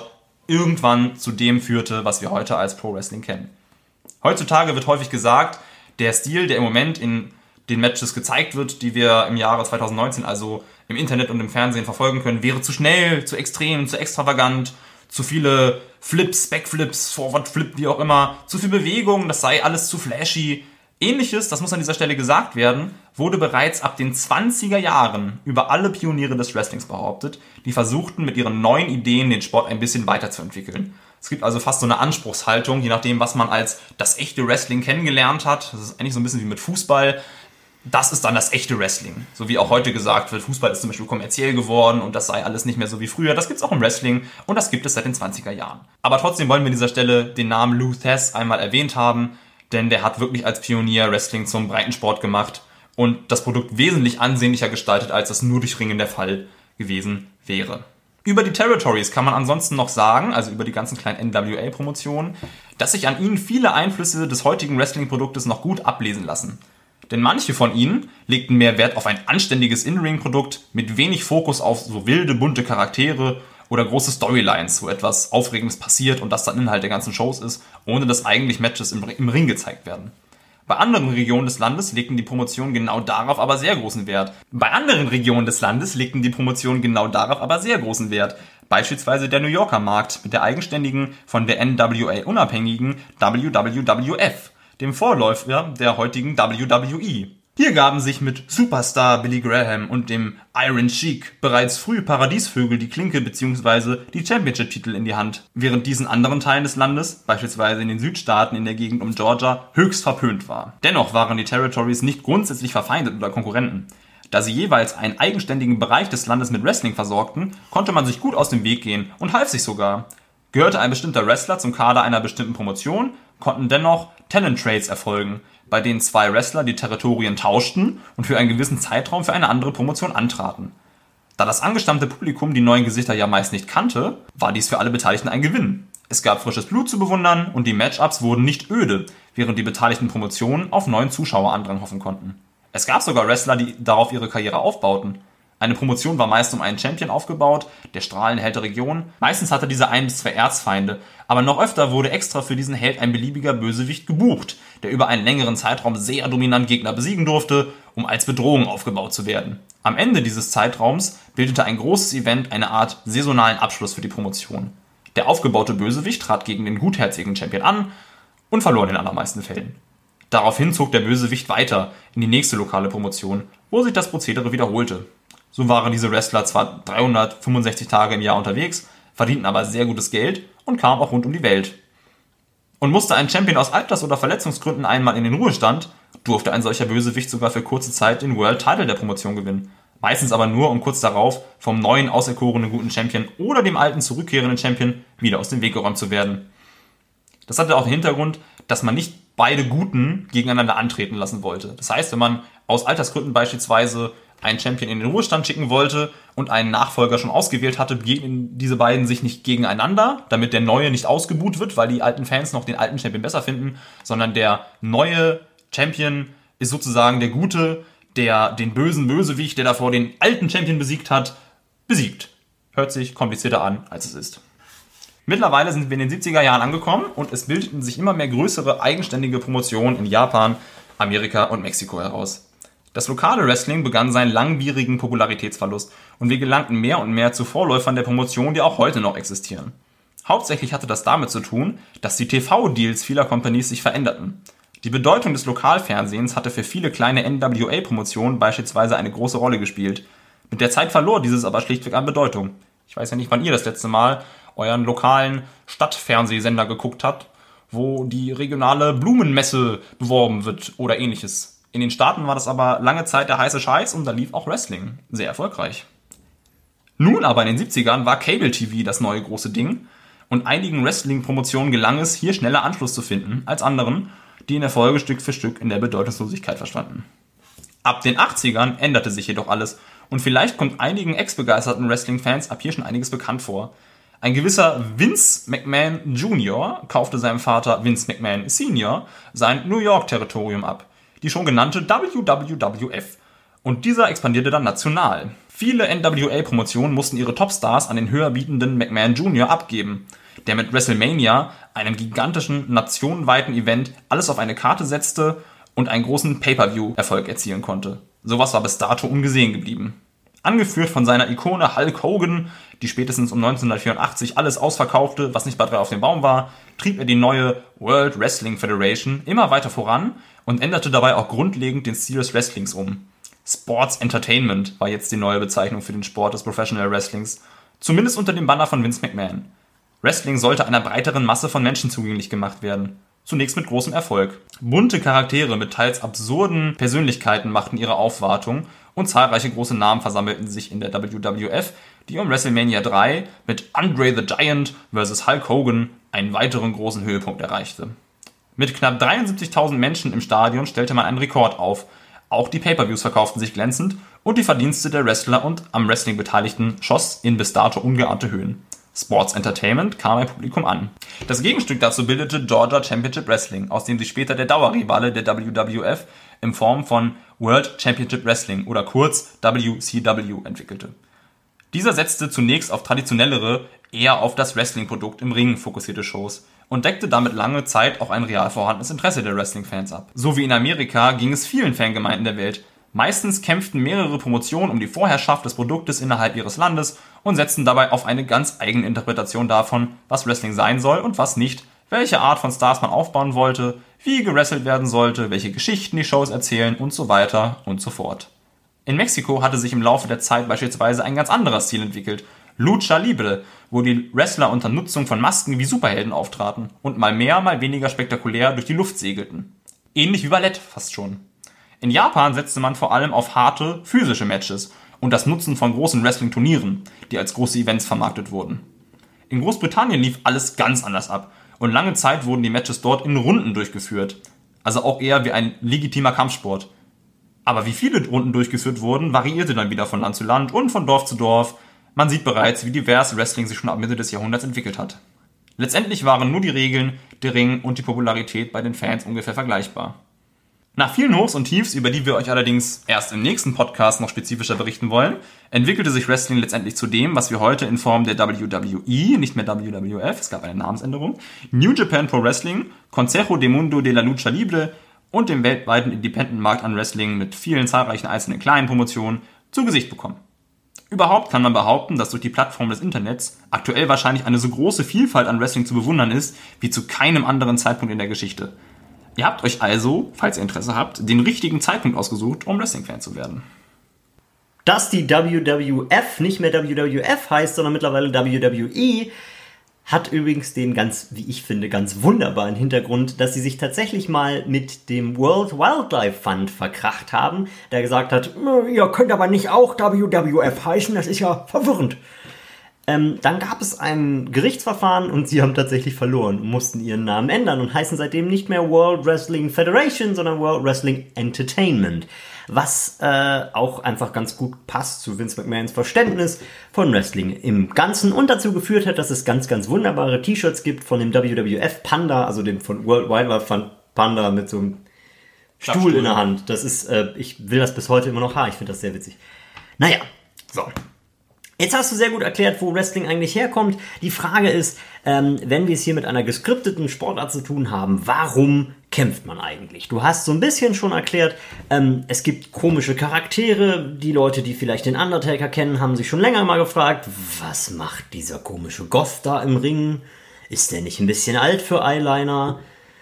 irgendwann zu dem führte, was wir heute als Pro Wrestling kennen. Heutzutage wird häufig gesagt, der Stil, der im Moment in den Matches gezeigt wird, die wir im Jahre 2019 also im Internet und im Fernsehen verfolgen können, wäre zu schnell, zu extrem, zu extravagant, zu viele Flips, Backflips, Forward Flip, wie auch immer, zu viel Bewegung, das sei alles zu flashy. Ähnliches, das muss an dieser Stelle gesagt werden, wurde bereits ab den 20er Jahren über alle Pioniere des Wrestlings behauptet, die versuchten mit ihren neuen Ideen den Sport ein bisschen weiterzuentwickeln. Es gibt also fast so eine Anspruchshaltung, je nachdem, was man als das echte Wrestling kennengelernt hat. Das ist eigentlich so ein bisschen wie mit Fußball. Das ist dann das echte Wrestling. So wie auch heute gesagt wird, Fußball ist zum Beispiel kommerziell geworden und das sei alles nicht mehr so wie früher. Das gibt es auch im Wrestling und das gibt es seit den 20er Jahren. Aber trotzdem wollen wir an dieser Stelle den Namen Lou Thesz einmal erwähnt haben, denn der hat wirklich als Pionier Wrestling zum Breitensport gemacht und das Produkt wesentlich ansehnlicher gestaltet, als das nur durch Ringen der Fall gewesen wäre. Über die Territories kann man ansonsten noch sagen, also über die ganzen kleinen NWA-Promotionen, dass sich an ihnen viele Einflüsse des heutigen Wrestling-Produktes noch gut ablesen lassen. Denn manche von ihnen legten mehr Wert auf ein anständiges In-Ring-Produkt mit wenig Fokus auf so wilde, bunte Charaktere oder große Storylines, wo etwas Aufregendes passiert und das dann Inhalt der ganzen Shows ist, ohne dass eigentlich Matches im Ring gezeigt werden. Bei anderen Regionen des Landes legten die Promotionen genau darauf aber sehr großen Wert. Beispielsweise der New Yorker Markt mit der eigenständigen, von der NWA unabhängigen WWWF, dem Vorläufer der heutigen WWE. Hier gaben sich mit Superstar Billy Graham und dem Iron Sheik bereits früh Paradiesvögel die Klinke bzw. die Championship-Titel in die Hand, während diesen anderen Teilen des Landes, beispielsweise in den Südstaaten in der Gegend um Georgia, höchst verpönt war. Dennoch waren die Territories nicht grundsätzlich verfeindet oder Konkurrenten. Da sie jeweils einen eigenständigen Bereich des Landes mit Wrestling versorgten, konnte man sich gut aus dem Weg gehen und half sich sogar. Gehörte ein bestimmter Wrestler zum Kader einer bestimmten Promotion, konnten dennoch Talent Trades erfolgen, bei denen zwei Wrestler die Territorien tauschten und für einen gewissen Zeitraum für eine andere Promotion antraten. Da das angestammte Publikum die neuen Gesichter ja meist nicht kannte, war dies für alle Beteiligten ein Gewinn. Es gab frisches Blut zu bewundern und die Matchups wurden nicht öde, während die beteiligten Promotionen auf neuen Zuschauerandrang hoffen konnten. Es gab sogar Wrestler, die darauf ihre Karriere aufbauten. Eine Promotion war meist um einen Champion aufgebaut, der Strahlenheld der Region. Meistens hatte dieser 1 bis 2 Erzfeinde, aber noch öfter wurde extra für diesen Held ein beliebiger Bösewicht gebucht, der über einen längeren Zeitraum sehr dominant Gegner besiegen durfte, um als Bedrohung aufgebaut zu werden. Am Ende dieses Zeitraums bildete ein großes Event eine Art saisonalen Abschluss für die Promotion. Der aufgebaute Bösewicht trat gegen den gutherzigen Champion an und verlor in den allermeisten Fällen. Daraufhin zog der Bösewicht weiter in die nächste lokale Promotion, wo sich das Prozedere wiederholte. So waren diese Wrestler zwar 365 Tage im Jahr unterwegs, verdienten aber sehr gutes Geld und kamen auch rund um die Welt. Und musste ein Champion aus Alters- oder Verletzungsgründen einmal in den Ruhestand, durfte ein solcher Bösewicht sogar für kurze Zeit den World Title der Promotion gewinnen. Meistens aber nur, um kurz darauf vom neuen auserkorenen guten Champion oder dem alten zurückkehrenden Champion wieder aus dem Weg geräumt zu werden. Das hatte auch den Hintergrund, dass man nicht beide Guten gegeneinander antreten lassen wollte. Das heißt, wenn man aus Altersgründen beispielsweise einen Champion in den Ruhestand schicken wollte und einen Nachfolger schon ausgewählt hatte, begegnen diese beiden sich nicht gegeneinander, damit der Neue nicht ausgebuht wird, weil die alten Fans noch den alten Champion besser finden, sondern der neue Champion ist sozusagen der Gute, der den bösen Bösewicht, der davor den alten Champion besiegt hat, besiegt. Hört sich komplizierter an, als es ist. Mittlerweile sind wir in den 70er Jahren angekommen und es bildeten sich immer mehr größere eigenständige Promotionen in Japan, Amerika und Mexiko heraus. Das lokale Wrestling begann seinen langwierigen Popularitätsverlust und wir gelangten mehr und mehr zu Vorläufern der Promotion, die auch heute noch existieren. Hauptsächlich hatte das damit zu tun, dass die TV-Deals vieler Companies sich veränderten. Die Bedeutung des Lokalfernsehens hatte für viele kleine NWA-Promotionen beispielsweise eine große Rolle gespielt. Mit der Zeit verlor dieses aber schlichtweg an Bedeutung. Ich weiß ja nicht, wann ihr das letzte Mal euren lokalen Stadtfernsehsender geguckt habt, wo die regionale Blumenmesse beworben wird oder ähnliches. In den Staaten war das aber lange Zeit der heiße Scheiß und da lief auch Wrestling. Sehr erfolgreich. Nun aber in den 70ern war Cable TV das neue große Ding und einigen Wrestling-Promotionen gelang es, hier schneller Anschluss zu finden als anderen, die in der Folge Stück für Stück in der Bedeutungslosigkeit verschwanden. Ab den 80ern änderte sich jedoch alles und vielleicht kommt einigen ex-begeisterten Wrestling-Fans ab hier schon einiges bekannt vor. Ein gewisser Vince McMahon Jr. kaufte seinem Vater Vince McMahon Sr. sein New York-Territorium ab, die schon genannte WWWF, und dieser expandierte dann national. Viele NWA-Promotionen mussten ihre Topstars an den höher bietenden McMahon Jr. abgeben. der mit WrestleMania, einem gigantischen, nationenweiten Event, alles auf eine Karte setzte und einen großen Pay-Per-View-Erfolg erzielen konnte. Sowas war bis dato ungesehen geblieben. Angeführt von seiner Ikone Hulk Hogan, die spätestens um 1984 alles ausverkaufte, was nicht bei 3 auf dem Baum war, trieb er die neue World Wrestling Federation immer weiter voran und änderte dabei auch grundlegend den Stil des Wrestlings um. Sports Entertainment war jetzt die neue Bezeichnung für den Sport des Professional Wrestlings, zumindest unter dem Banner von Vince McMahon. Wrestling sollte einer breiteren Masse von Menschen zugänglich gemacht werden. Zunächst mit großem Erfolg. Bunte Charaktere mit teils absurden Persönlichkeiten machten ihre Aufwartung und zahlreiche große Namen versammelten sich in der WWF, die um WrestleMania 3 mit Andre the Giant vs. Hulk Hogan einen weiteren großen Höhepunkt erreichte. Mit knapp 73.000 Menschen im Stadion stellte man einen Rekord auf. Auch die Pay-Per-Views verkauften sich glänzend und die Verdienste der Wrestler und am Wrestling Beteiligten schoss in bis dato ungeahnte Höhen. Sports Entertainment kam beim Publikum an. Das Gegenstück dazu bildete Georgia Championship Wrestling, aus dem sich später der Dauerrivale der WWF in Form von World Championship Wrestling oder kurz WCW entwickelte. Dieser setzte zunächst auf traditionellere, eher auf das Wrestling-Produkt im Ring fokussierte Shows und deckte damit lange Zeit auch ein real vorhandenes Interesse der Wrestling-Fans ab. So wie in Amerika ging es vielen Fangemeinden der Welt. Meistens kämpften mehrere Promotionen um die Vorherrschaft des Produktes innerhalb ihres Landes und setzten dabei auf eine ganz eigene Interpretation davon, was Wrestling sein soll und was nicht, welche Art von Stars man aufbauen wollte, wie gewrestelt werden sollte, welche Geschichten die Shows erzählen und so weiter und so fort. In Mexiko hatte sich im Laufe der Zeit beispielsweise ein ganz anderer Stil entwickelt, Lucha Libre, wo die Wrestler unter Nutzung von Masken wie Superhelden auftraten und mal mehr, mal weniger spektakulär durch die Luft segelten. Ähnlich wie Ballett fast schon. In Japan setzte man vor allem auf harte, physische Matches und das Nutzen von großen Wrestling-Turnieren, die als große Events vermarktet wurden. In Großbritannien lief alles ganz anders ab und lange Zeit wurden die Matches dort in Runden durchgeführt, also auch eher wie ein legitimer Kampfsport. Aber wie viele Runden durchgeführt wurden, variierte dann wieder von Land zu Land und von Dorf zu Dorf. Man sieht bereits, wie divers Wrestling sich schon ab Mitte des Jahrhunderts entwickelt hat. Letztendlich waren nur die Regeln, der Ring und die Popularität bei den Fans ungefähr vergleichbar. Nach vielen Hochs und Tiefs, über die wir euch allerdings erst im nächsten Podcast noch spezifischer berichten wollen, entwickelte sich Wrestling letztendlich zu dem, was wir heute in Form der WWE, nicht mehr WWF, es gab eine Namensänderung, New Japan Pro Wrestling, Consejo de Mundo de la Lucha Libre und dem weltweiten Independent-Markt an Wrestling mit vielen zahlreichen einzelnen kleinen Promotionen zu Gesicht bekommen. Überhaupt kann man behaupten, dass durch die Plattform des Internets aktuell wahrscheinlich eine so große Vielfalt an Wrestling zu bewundern ist, wie zu keinem anderen Zeitpunkt in der Geschichte. Ihr habt euch also, falls ihr Interesse habt, den richtigen Zeitpunkt ausgesucht, um Wrestling-Fan zu werden. Dass die WWF nicht mehr WWF heißt, sondern mittlerweile WWE, hat übrigens den ganz, wie ich finde, ganz wunderbaren Hintergrund, dass sie sich tatsächlich mal mit dem World Wildlife Fund verkracht haben, der gesagt hat, ihr könnt aber nicht auch WWF heißen, das ist ja verwirrend. Dann gab es ein Gerichtsverfahren und sie haben tatsächlich verloren und mussten ihren Namen ändern und heißen seitdem nicht mehr World Wrestling Federation, sondern World Wrestling Entertainment. Was auch einfach ganz gut passt zu Vince McMahons Verständnis von Wrestling im Ganzen und dazu geführt hat, dass es ganz, ganz wunderbare T-Shirts gibt von dem WWF Panda, also dem von World Wildlife Fund Panda mit so einem Stuhl in der Hand. Das ist, ich will das bis heute immer noch haben, ich finde das sehr witzig. Naja, so. Jetzt hast du sehr gut erklärt, wo Wrestling eigentlich herkommt. Die Frage ist, wenn wir es hier mit einer geskripteten Sportart zu tun haben, warum kämpft man eigentlich? Du hast so ein bisschen schon erklärt, es gibt komische Charaktere. Die Leute, die vielleicht den Undertaker kennen, haben sich schon länger mal gefragt, was macht dieser komische Goth da im Ring? Ist der nicht ein bisschen alt für Eyeliner?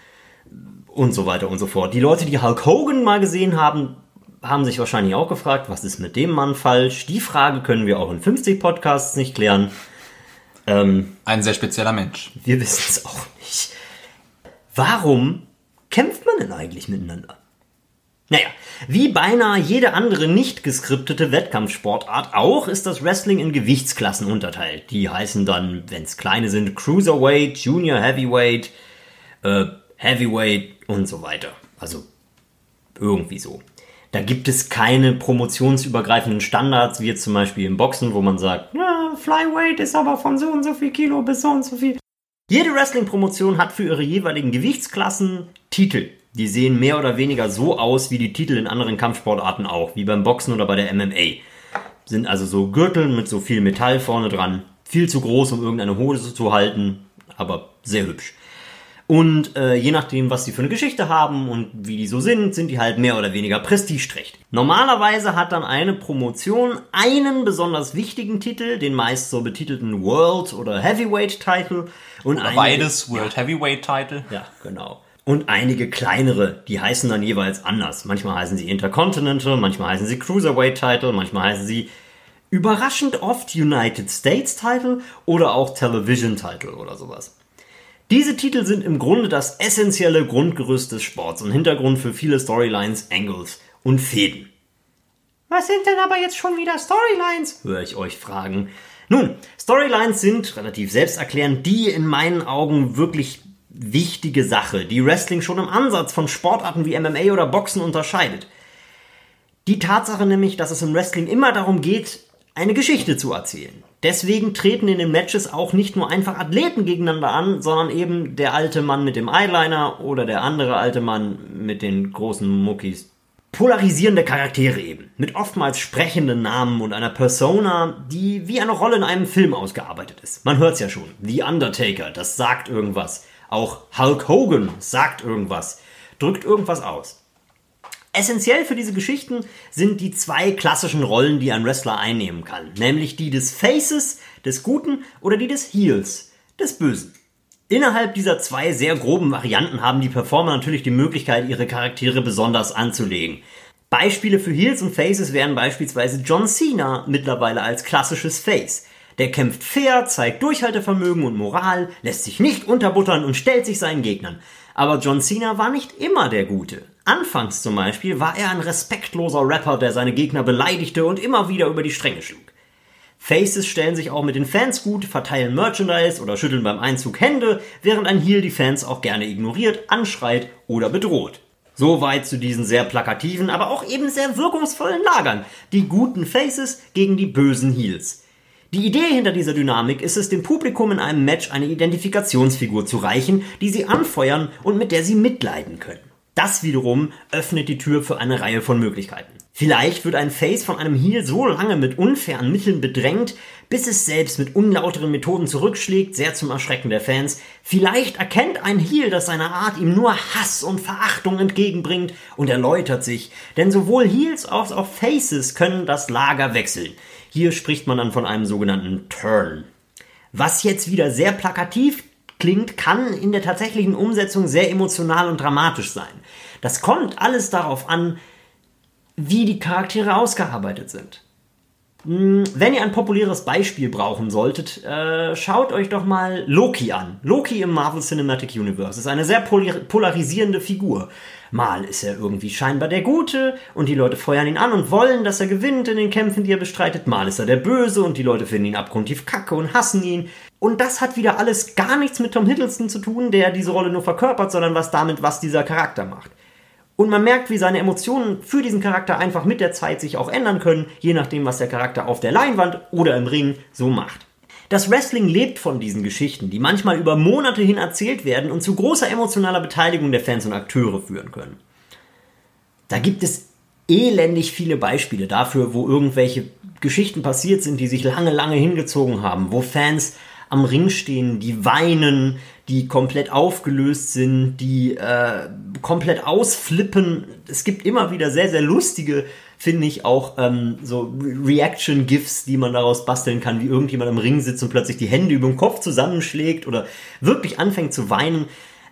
Und so weiter und so fort. Die Leute, die Hulk Hogan mal gesehen haben, haben sich wahrscheinlich auch gefragt, was ist mit dem Mann falsch? Die Frage können wir auch in 50 Podcasts nicht klären. Ein sehr spezieller Mensch. Wir wissen es auch nicht. Warum kämpft man denn eigentlich miteinander? Naja, wie beinahe jede andere nicht geskriptete Wettkampfsportart auch, ist das Wrestling in Gewichtsklassen unterteilt. Die heißen dann, wenn es kleine sind, Cruiserweight, Junior Heavyweight, Heavyweight und so weiter. Also irgendwie so. Da gibt es keine promotionsübergreifenden Standards, wie jetzt zum Beispiel im Boxen, wo man sagt, Flyweight ist aber von so und so viel Kilo bis so und so viel. Jede Wrestling-Promotion hat für ihre jeweiligen Gewichtsklassen Titel. Die sehen mehr oder weniger so aus wie die Titel in anderen Kampfsportarten auch, wie beim Boxen oder bei der MMA. Sind also so Gürtel mit so viel Metall vorne dran, viel zu groß, um irgendeine Hose zu halten, aber sehr hübsch. Und je nachdem, was sie für eine Geschichte haben und wie die so sind die halt mehr oder weniger prestigeträchtig. Normalerweise hat dann eine Promotion einen besonders wichtigen Titel, den meist so betitelten World- oder Heavyweight-Titel. Oder beides, World Heavyweight-Titel. Ja, genau. Und einige kleinere, die heißen dann jeweils anders. Manchmal heißen sie Intercontinental, manchmal heißen sie Cruiserweight-Title, manchmal heißen sie überraschend oft United States-Title oder auch Television-Title oder sowas. Diese Titel sind im Grunde das essentielle Grundgerüst des Sports und Hintergrund für viele Storylines, Angles und Fäden. Was sind denn aber jetzt schon wieder Storylines? Höre ich euch fragen. Nun, Storylines sind relativ selbsterklärend die in meinen Augen wirklich wichtige Sache, die Wrestling schon im Ansatz von Sportarten wie MMA oder Boxen unterscheidet. Die Tatsache nämlich, dass es im Wrestling immer darum geht, eine Geschichte zu erzählen. Deswegen treten in den Matches auch nicht nur einfach Athleten gegeneinander an, sondern eben der alte Mann mit dem Eyeliner oder der andere alte Mann mit den großen Muckis. Polarisierende Charaktere eben, mit oftmals sprechenden Namen und einer Persona, die wie eine Rolle in einem Film ausgearbeitet ist. Man hört's ja schon, The Undertaker, das sagt irgendwas. Auch Hulk Hogan sagt irgendwas, drückt irgendwas aus. Essentiell für diese Geschichten sind die zwei klassischen Rollen, die ein Wrestler einnehmen kann, nämlich die des Faces, des Guten, oder die des Heels, des Bösen. Innerhalb dieser zwei sehr groben Varianten haben die Performer natürlich die Möglichkeit, ihre Charaktere besonders anzulegen. Beispiele für Heels und Faces wären beispielsweise John Cena mittlerweile als klassisches Face. Der kämpft fair, zeigt Durchhaltevermögen und Moral, lässt sich nicht unterbuttern und stellt sich seinen Gegnern. Aber John Cena war nicht immer der Gute. Anfangs zum Beispiel war er ein respektloser Rapper, der seine Gegner beleidigte und immer wieder über die Stränge schlug. Faces stellen sich auch mit den Fans gut, verteilen Merchandise oder schütteln beim Einzug Hände, während ein Heel die Fans auch gerne ignoriert, anschreit oder bedroht. Soweit zu diesen sehr plakativen, aber auch eben sehr wirkungsvollen Lagern. Die guten Faces gegen die bösen Heels. Die Idee hinter dieser Dynamik ist es, dem Publikum in einem Match eine Identifikationsfigur zu reichen, die sie anfeuern und mit der sie mitleiden können. Das wiederum öffnet die Tür für eine Reihe von Möglichkeiten. Vielleicht wird ein Face von einem Heel so lange mit unfairen Mitteln bedrängt, bis es selbst mit unlauteren Methoden zurückschlägt, sehr zum Erschrecken der Fans. Vielleicht erkennt ein Heel, dass seine Art ihm nur Hass und Verachtung entgegenbringt und erläutert sich. Denn sowohl Heels als auch Faces können das Lager wechseln. Hier spricht man dann von einem sogenannten Turn. Was jetzt wieder sehr plakativ klingt, kann in der tatsächlichen Umsetzung sehr emotional und dramatisch sein. Das kommt alles darauf an, wie die Charaktere ausgearbeitet sind. Wenn ihr ein populäres Beispiel brauchen solltet, schaut euch doch mal Loki an. Loki im Marvel Cinematic Universe ist eine sehr polarisierende Figur. Mal ist er irgendwie scheinbar der Gute und die Leute feuern ihn an und wollen, dass er gewinnt in den Kämpfen, die er bestreitet. Mal ist er der Böse und die Leute finden ihn abgrundtief kacke und hassen ihn. Und das hat wieder alles gar nichts mit Tom Hiddleston zu tun, der diese Rolle nur verkörpert, sondern was dieser Charakter macht. Und man merkt, wie seine Emotionen für diesen Charakter einfach mit der Zeit sich auch ändern können, je nachdem, was der Charakter auf der Leinwand oder im Ring so macht. Das Wrestling lebt von diesen Geschichten, die manchmal über Monate hin erzählt werden und zu großer emotionaler Beteiligung der Fans und Akteure führen können. Da gibt es elendig viele Beispiele dafür, wo irgendwelche Geschichten passiert sind, die sich lange hingezogen haben, wo Fans am Ring stehen, die weinen, die komplett aufgelöst sind, die komplett ausflippen. Es gibt immer wieder sehr, sehr lustige, finde ich, auch so Reaction-GIFs, die man daraus basteln kann, wie irgendjemand am Ring sitzt und plötzlich die Hände über dem Kopf zusammenschlägt oder wirklich anfängt zu weinen.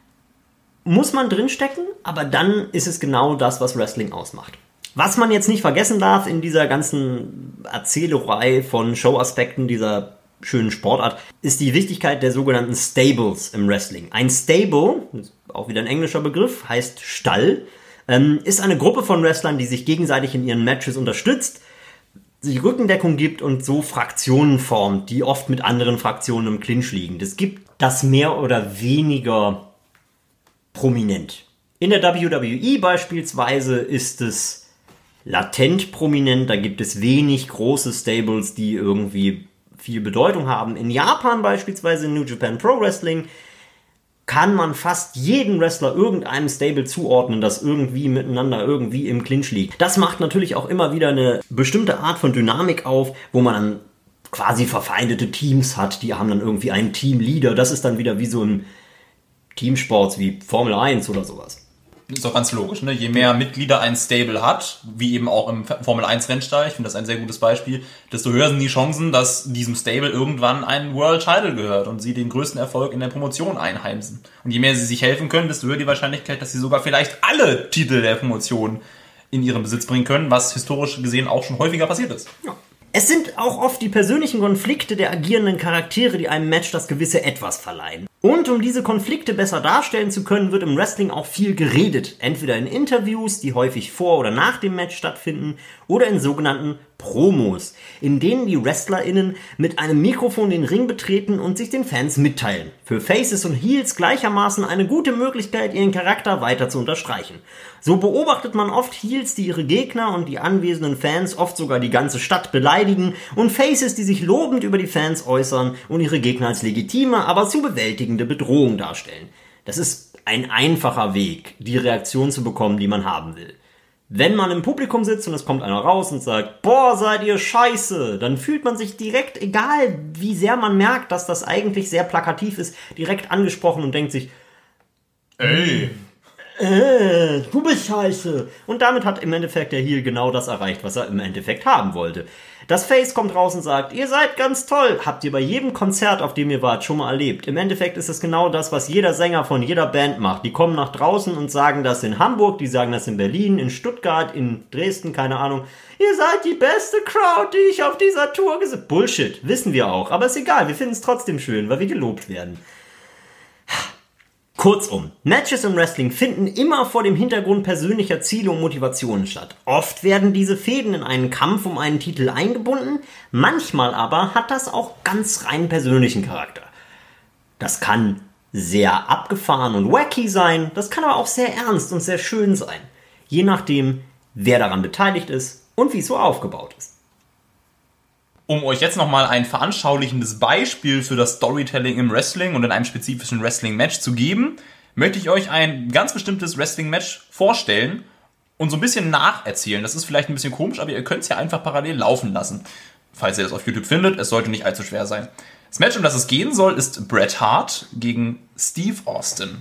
Muss man drinstecken, aber dann ist es genau das, was Wrestling ausmacht. Was man jetzt nicht vergessen darf in dieser ganzen Erzählerei von Showaspekten dieser schönen Sportart, ist die Wichtigkeit der sogenannten Stables im Wrestling. Ein Stable, auch wieder ein englischer Begriff, heißt Stall, ist eine Gruppe von Wrestlern, die sich gegenseitig in ihren Matches unterstützt, sich Rückendeckung gibt und so Fraktionen formt, die oft mit anderen Fraktionen im Clinch liegen. Das gibt das mehr oder weniger prominent. In der WWE beispielsweise ist es latent prominent, da gibt es wenig große Stables, die irgendwie viel Bedeutung haben. In Japan beispielsweise, in New Japan Pro Wrestling, kann man fast jeden Wrestler irgendeinem Stable zuordnen, das irgendwie miteinander irgendwie im Clinch liegt. Das macht natürlich auch immer wieder eine bestimmte Art von Dynamik auf, wo man dann quasi verfeindete Teams hat. Die haben dann irgendwie einen Teamleader. Das ist dann wieder wie so ein Teamsports wie Formel 1 oder sowas. Ist doch ganz logisch, ne? Je mehr Mitglieder ein Stable hat, wie eben auch im Formel 1 Rennstall, ich finde das ein sehr gutes Beispiel, desto höher sind die Chancen, dass diesem Stable irgendwann ein World Title gehört und sie den größten Erfolg in der Promotion einheimsen. Und je mehr sie sich helfen können, desto höher die Wahrscheinlichkeit, dass sie sogar vielleicht alle Titel der Promotion in ihren Besitz bringen können, was historisch gesehen auch schon häufiger passiert ist. Ja. Es sind auch oft die persönlichen Konflikte der agierenden Charaktere, die einem Match das gewisse Etwas verleihen. Und um diese Konflikte besser darstellen zu können, wird im Wrestling auch viel geredet. Entweder in Interviews, die häufig vor oder nach dem Match stattfinden, oder in sogenannten Promos, in denen die WrestlerInnen mit einem Mikrofon den Ring betreten und sich den Fans mitteilen. Für Faces und Heels gleichermaßen eine gute Möglichkeit, ihren Charakter weiter zu unterstreichen. So beobachtet man oft Heels, die ihre Gegner und die anwesenden Fans, oft sogar die ganze Stadt, beleidigen, und Faces, die sich lobend über die Fans äußern und ihre Gegner als legitime, aber zu bewältigende Bedrohung darstellen. Das ist ein einfacher Weg, die Reaktion zu bekommen, die man haben will. Wenn man im Publikum sitzt und es kommt einer raus und sagt, boah, seid ihr scheiße, dann fühlt man sich direkt, egal wie sehr man merkt, dass das eigentlich sehr plakativ ist, direkt angesprochen und denkt sich, ey, du bist scheiße. Und damit hat im Endeffekt der Heel genau das erreicht, was er im Endeffekt haben wollte. Das Face kommt raus und sagt, ihr seid ganz toll. Habt ihr bei jedem Konzert, auf dem ihr wart, schon mal erlebt. Im Endeffekt ist es genau das, was jeder Sänger von jeder Band macht. Die kommen nach draußen und sagen das in Hamburg, die sagen das in Berlin, in Stuttgart, in Dresden, keine Ahnung. Ihr seid die beste Crowd, die ich auf dieser Tour gesehen habe. Bullshit, wissen wir auch. Aber ist egal, wir finden es trotzdem schön, weil wir gelobt werden. Kurzum, Matches im Wrestling finden immer vor dem Hintergrund persönlicher Ziele und Motivationen statt. Oft werden diese Fäden in einen Kampf um einen Titel eingebunden, manchmal aber hat das auch ganz rein persönlichen Charakter. Das kann sehr abgefahren und wacky sein, das kann aber auch sehr ernst und sehr schön sein, je nachdem, wer daran beteiligt ist und wie es so aufgebaut ist. Um euch jetzt nochmal ein veranschaulichendes Beispiel für das Storytelling im Wrestling und in einem spezifischen Wrestling-Match zu geben, möchte ich euch ein ganz bestimmtes Wrestling-Match vorstellen und so ein bisschen nacherzählen. Das ist vielleicht ein bisschen komisch, aber ihr könnt es ja einfach parallel laufen lassen. Falls ihr das auf YouTube findet, es sollte nicht allzu schwer sein. Das Match, um das es gehen soll, ist Bret Hart gegen Steve Austin.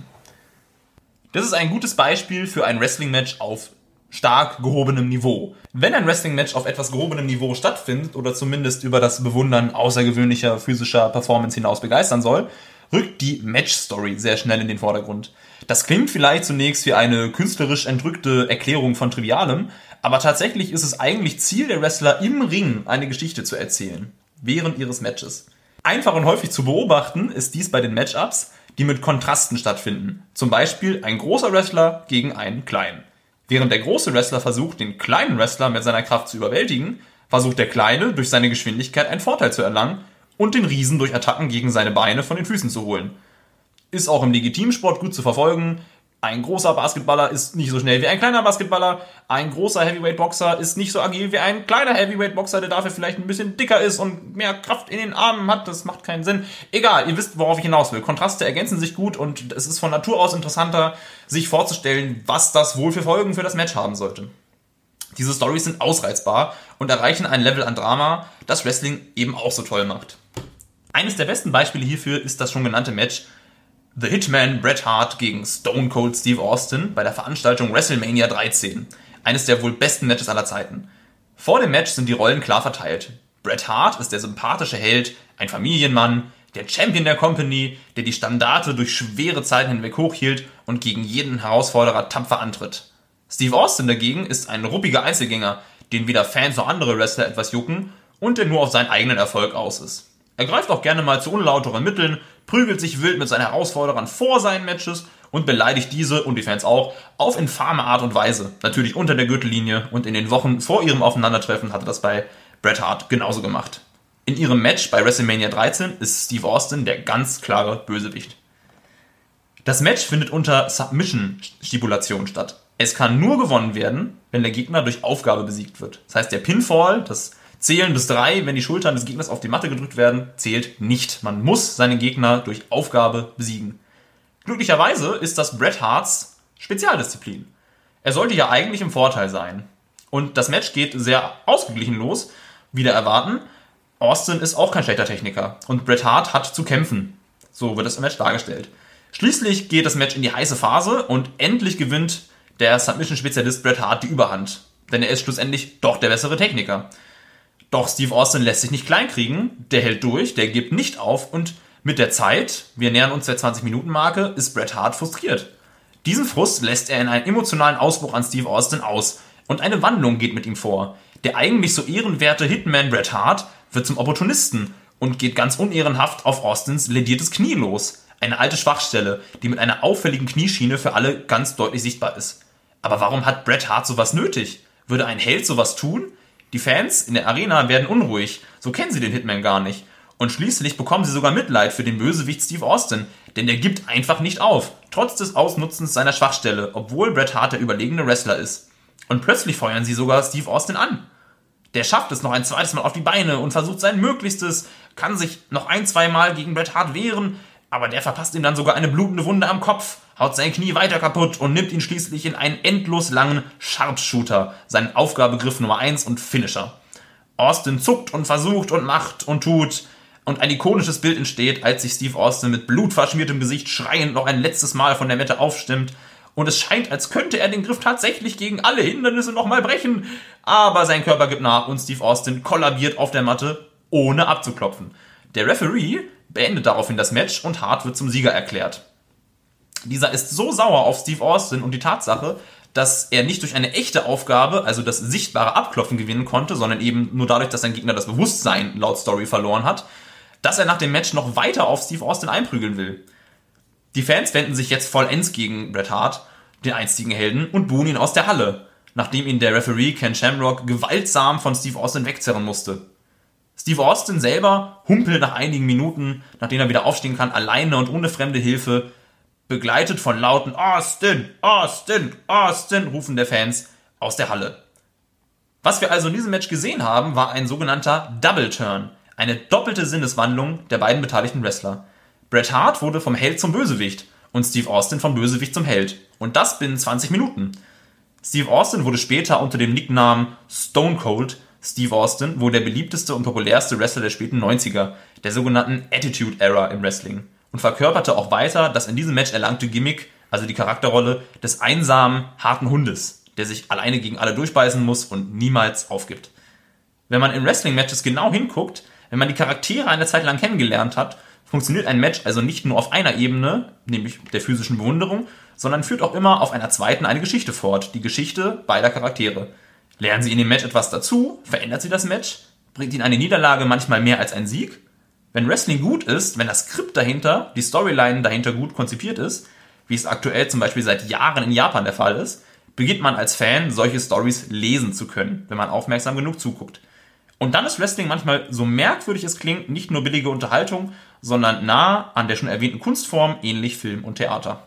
Das ist ein gutes Beispiel für ein Wrestling-Match auf stark gehobenem Niveau. Wenn ein Wrestling-Match auf etwas gehobenem Niveau stattfindet oder zumindest über das Bewundern außergewöhnlicher physischer Performance hinaus begeistern soll, rückt die Match-Story sehr schnell in den Vordergrund. Das klingt vielleicht zunächst wie eine künstlerisch entrückte Erklärung von Trivialem, aber tatsächlich ist es eigentlich Ziel der Wrestler im Ring, eine Geschichte zu erzählen, während ihres Matches. Einfach und häufig zu beobachten ist dies bei den Matchups, die mit Kontrasten stattfinden. Zum Beispiel ein großer Wrestler gegen einen kleinen. Während der große Wrestler versucht, den kleinen Wrestler mit seiner Kraft zu überwältigen, versucht der Kleine durch seine Geschwindigkeit einen Vorteil zu erlangen und den Riesen durch Attacken gegen seine Beine von den Füßen zu holen. Ist auch im Legitimsport gut zu verfolgen. Ein großer Basketballer ist nicht so schnell wie ein kleiner Basketballer. Ein großer Heavyweight-Boxer ist nicht so agil wie ein kleiner Heavyweight-Boxer, der dafür vielleicht ein bisschen dicker ist und mehr Kraft in den Armen hat. Das macht keinen Sinn. Egal, ihr wisst, worauf ich hinaus will. Kontraste ergänzen sich gut und es ist von Natur aus interessanter, sich vorzustellen, was das wohl für Folgen für das Match haben sollte. Diese Storys sind ausreizbar und erreichen ein Level an Drama, das Wrestling eben auch so toll macht. Eines der besten Beispiele hierfür ist das schon genannte Match The Hitman Bret Hart gegen Stone Cold Steve Austin bei der Veranstaltung WrestleMania 13. Eines der wohl besten Matches aller Zeiten. Vor dem Match sind die Rollen klar verteilt. Bret Hart ist der sympathische Held, ein Familienmann, der Champion der Company, der die Standarte durch schwere Zeiten hinweg hochhielt und gegen jeden Herausforderer tapfer antritt. Steve Austin dagegen ist ein ruppiger Einzelgänger, den weder Fans noch andere Wrestler etwas jucken und der nur auf seinen eigenen Erfolg aus ist. Er greift auch gerne mal zu unlauteren Mitteln, prügelt sich wild mit seinen Herausforderern vor seinen Matches und beleidigt diese und die Fans auch auf infame Art und Weise. Natürlich unter der Gürtellinie und in den Wochen vor ihrem Aufeinandertreffen hat er das bei Bret Hart genauso gemacht. In ihrem Match bei WrestleMania 13 ist Steve Austin der ganz klare Bösewicht. Das Match findet unter Submission-Stipulation statt. Es kann nur gewonnen werden, wenn der Gegner durch Aufgabe besiegt wird. Das heißt, der Pinfall, das Zählen bis 3, wenn die Schultern des Gegners auf die Matte gedrückt werden, zählt nicht. Man muss seinen Gegner durch Aufgabe besiegen. Glücklicherweise ist das Bret Harts Spezialdisziplin. Er sollte ja eigentlich im Vorteil sein. Und das Match geht sehr ausgeglichen los, wieder erwarten. Austin ist auch kein schlechter Techniker und Bret Hart hat zu kämpfen. So wird das im Match dargestellt. Schließlich geht das Match in die heiße Phase und endlich gewinnt der Submission-Spezialist Bret Hart die Überhand. Denn er ist schlussendlich doch der bessere Techniker. Doch Steve Austin lässt sich nicht kleinkriegen, der hält durch, der gibt nicht auf und mit der Zeit, wir nähern uns der 20-Minuten-Marke, ist Bret Hart frustriert. Diesen Frust lässt er in einen emotionalen Ausbruch an Steve Austin aus und eine Wandlung geht mit ihm vor. Der eigentlich so ehrenwerte Hitman Bret Hart wird zum Opportunisten und geht ganz unehrenhaft auf Austins lediertes Knie los. Eine alte Schwachstelle, die mit einer auffälligen Knieschiene für alle ganz deutlich sichtbar ist. Aber warum hat Bret Hart sowas nötig? Würde ein Held sowas tun? Die Fans in der Arena werden unruhig, so kennen sie den Hitman gar nicht. Und schließlich bekommen sie sogar Mitleid für den Bösewicht Steve Austin, denn der gibt einfach nicht auf, trotz des Ausnutzens seiner Schwachstelle, obwohl Bret Hart der überlegene Wrestler ist. Und plötzlich feuern sie sogar Steve Austin an. Der schafft es noch ein zweites Mal auf die Beine und versucht sein Möglichstes, kann sich noch 1-2 Mal gegen Bret Hart wehren, aber der verpasst ihm dann sogar eine blutende Wunde am Kopf, haut sein Knie weiter kaputt und nimmt ihn schließlich in einen endlos langen Sharpshooter, seinen Aufgabegriff Nummer 1 und Finisher. Austin zuckt und versucht und macht und tut und ein ikonisches Bild entsteht, als sich Steve Austin mit blutverschmiertem Gesicht schreiend noch ein letztes Mal von der Matte aufstimmt und es scheint, als könnte er den Griff tatsächlich gegen alle Hindernisse nochmal brechen, aber sein Körper gibt nach und Steve Austin kollabiert auf der Matte, ohne abzuklopfen. Der Referee beendet daraufhin das Match und Hart wird zum Sieger erklärt. Dieser ist so sauer auf Steve Austin und die Tatsache, dass er nicht durch eine echte Aufgabe, also das sichtbare Abklopfen gewinnen konnte, sondern eben nur dadurch, dass sein Gegner das Bewusstsein laut Story verloren hat, dass er nach dem Match noch weiter auf Steve Austin einprügeln will. Die Fans wenden sich jetzt vollends gegen Bret Hart, den einstigen Helden, und buhen ihn aus der Halle, nachdem ihn der Referee Ken Shamrock gewaltsam von Steve Austin wegzerren musste. Steve Austin selber humpelt nach einigen Minuten, nachdem er wieder aufstehen kann, alleine und ohne fremde Hilfe, begleitet von lauten Austin, Austin, Austin rufen der Fans aus der Halle. Was wir also in diesem Match gesehen haben, war ein sogenannter Double Turn, eine doppelte Sinneswandlung der beiden beteiligten Wrestler. Bret Hart wurde vom Held zum Bösewicht und Steve Austin vom Bösewicht zum Held. Und das binnen 20 Minuten. Steve Austin wurde später unter dem Nicknamen Stone Cold Steve Austin wohl der beliebteste und populärste Wrestler der späten 90er, der sogenannten Attitude Era im Wrestling, und verkörperte auch weiter das in diesem Match erlangte Gimmick, also die Charakterrolle des einsamen, harten Hundes, der sich alleine gegen alle durchbeißen muss und niemals aufgibt. Wenn man in Wrestling-Matches genau hinguckt, wenn man die Charaktere eine Zeit lang kennengelernt hat, funktioniert ein Match also nicht nur auf einer Ebene, nämlich der physischen Bewunderung, sondern führt auch immer auf einer zweiten eine Geschichte fort, die Geschichte beider Charaktere. Lernen sie in dem Match etwas dazu? Verändert sie das Match? Bringt ihnen eine Niederlage manchmal mehr als ein Sieg? Wenn Wrestling gut ist, wenn das Skript dahinter, die Storyline dahinter gut konzipiert ist, wie es aktuell zum Beispiel seit Jahren in Japan der Fall ist, beginnt man als Fan, solche Stories lesen zu können, wenn man aufmerksam genug zuguckt. Und dann ist Wrestling manchmal, so merkwürdig es klingt, nicht nur billige Unterhaltung, sondern nah an der schon erwähnten Kunstform, ähnlich Film und Theater.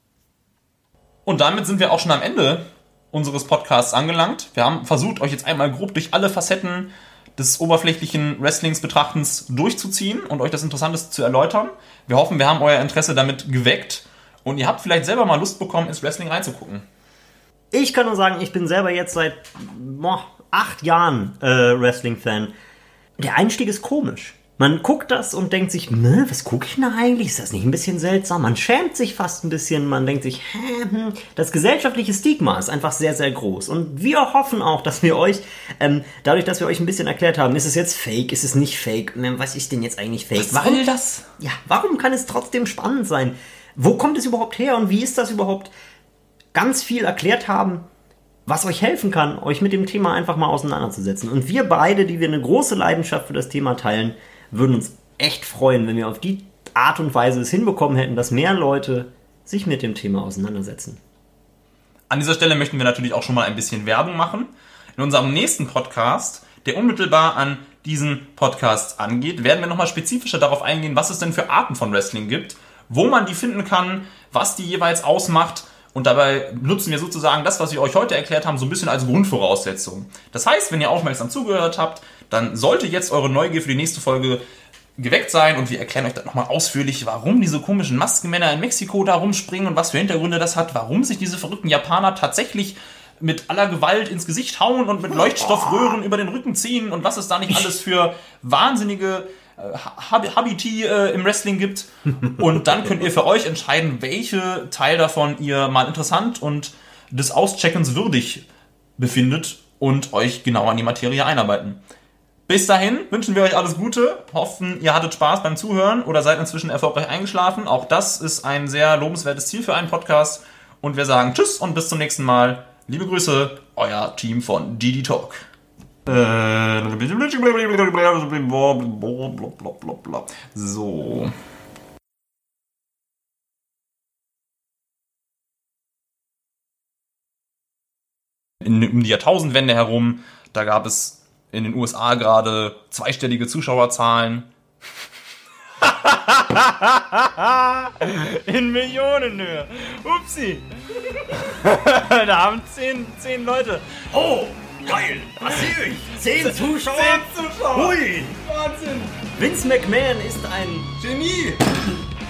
Und damit sind wir auch schon am Ende unseres Podcasts angelangt. Wir haben versucht, euch jetzt einmal grob durch alle Facetten des oberflächlichen Wrestlings-Betrachtens durchzuziehen und euch das Interessanteste zu erläutern. Wir hoffen, wir haben euer Interesse damit geweckt und ihr habt vielleicht selber mal Lust bekommen, ins Wrestling reinzugucken. Ich kann nur sagen, ich bin selber jetzt seit 8 Jahren Wrestling-Fan. Der Einstieg ist komisch. Man guckt das und denkt sich, was gucke ich denn eigentlich? Ist das nicht ein bisschen seltsam? Man schämt sich fast ein bisschen. Man denkt sich, das gesellschaftliche Stigma ist einfach sehr, sehr groß. Und wir hoffen auch, dass wir euch, dadurch, dass wir euch ein bisschen erklärt haben, ist es jetzt fake, ist es nicht fake? Was ist denn jetzt eigentlich fake? Was soll das? Ja, warum kann es trotzdem spannend sein? Wo kommt es überhaupt her und wie ist das überhaupt? Ganz viel erklärt haben, was euch helfen kann, euch mit dem Thema einfach mal auseinanderzusetzen. Und wir beide, die wir eine große Leidenschaft für das Thema teilen, würden uns echt freuen, wenn wir auf die Art und Weise es hinbekommen hätten, dass mehr Leute sich mit dem Thema auseinandersetzen. An dieser Stelle möchten wir natürlich auch schon mal ein bisschen Werbung machen. In unserem nächsten Podcast, der unmittelbar an diesen Podcast angeht, werden wir nochmal spezifischer darauf eingehen, was es denn für Arten von Wrestling gibt, wo man die finden kann, was die jeweils ausmacht. Und dabei nutzen wir sozusagen das, was wir euch heute erklärt haben, so ein bisschen als Grundvoraussetzung. Das heißt, wenn ihr aufmerksam zugehört habt, dann sollte jetzt eure Neugier für die nächste Folge geweckt sein und wir erklären euch dann nochmal ausführlich, warum diese komischen Maskenmänner in Mexiko da rumspringen und was für Hintergründe das hat, warum sich diese verrückten Japaner tatsächlich mit aller Gewalt ins Gesicht hauen und mit Leuchtstoffröhren über den Rücken ziehen und was es da nicht alles für wahnsinnige Habiti im Wrestling gibt. Und dann könnt ihr für euch entscheiden, welche Teil davon ihr mal interessant und des Auscheckens würdig befindet und euch genau an die Materie einarbeiten. Bis dahin wünschen wir euch alles Gute, hoffen, ihr hattet Spaß beim Zuhören oder seid inzwischen erfolgreich eingeschlafen. Auch das ist ein sehr lobenswertes Ziel für einen Podcast. Und wir sagen Tschüss und bis zum nächsten Mal. Liebe Grüße, euer Team von DD Talk. So. Um die Jahrtausendwende herum, da gab es in den USA gerade zweistellige Zuschauerzahlen. In Millionenhöhe. Upsi. Da haben 10 Leute. Oh, geil. Was sehe ich? 10 Zuschauer. 10 Zuschauer. Hui. Wahnsinn. Vince McMahon ist ein Genie.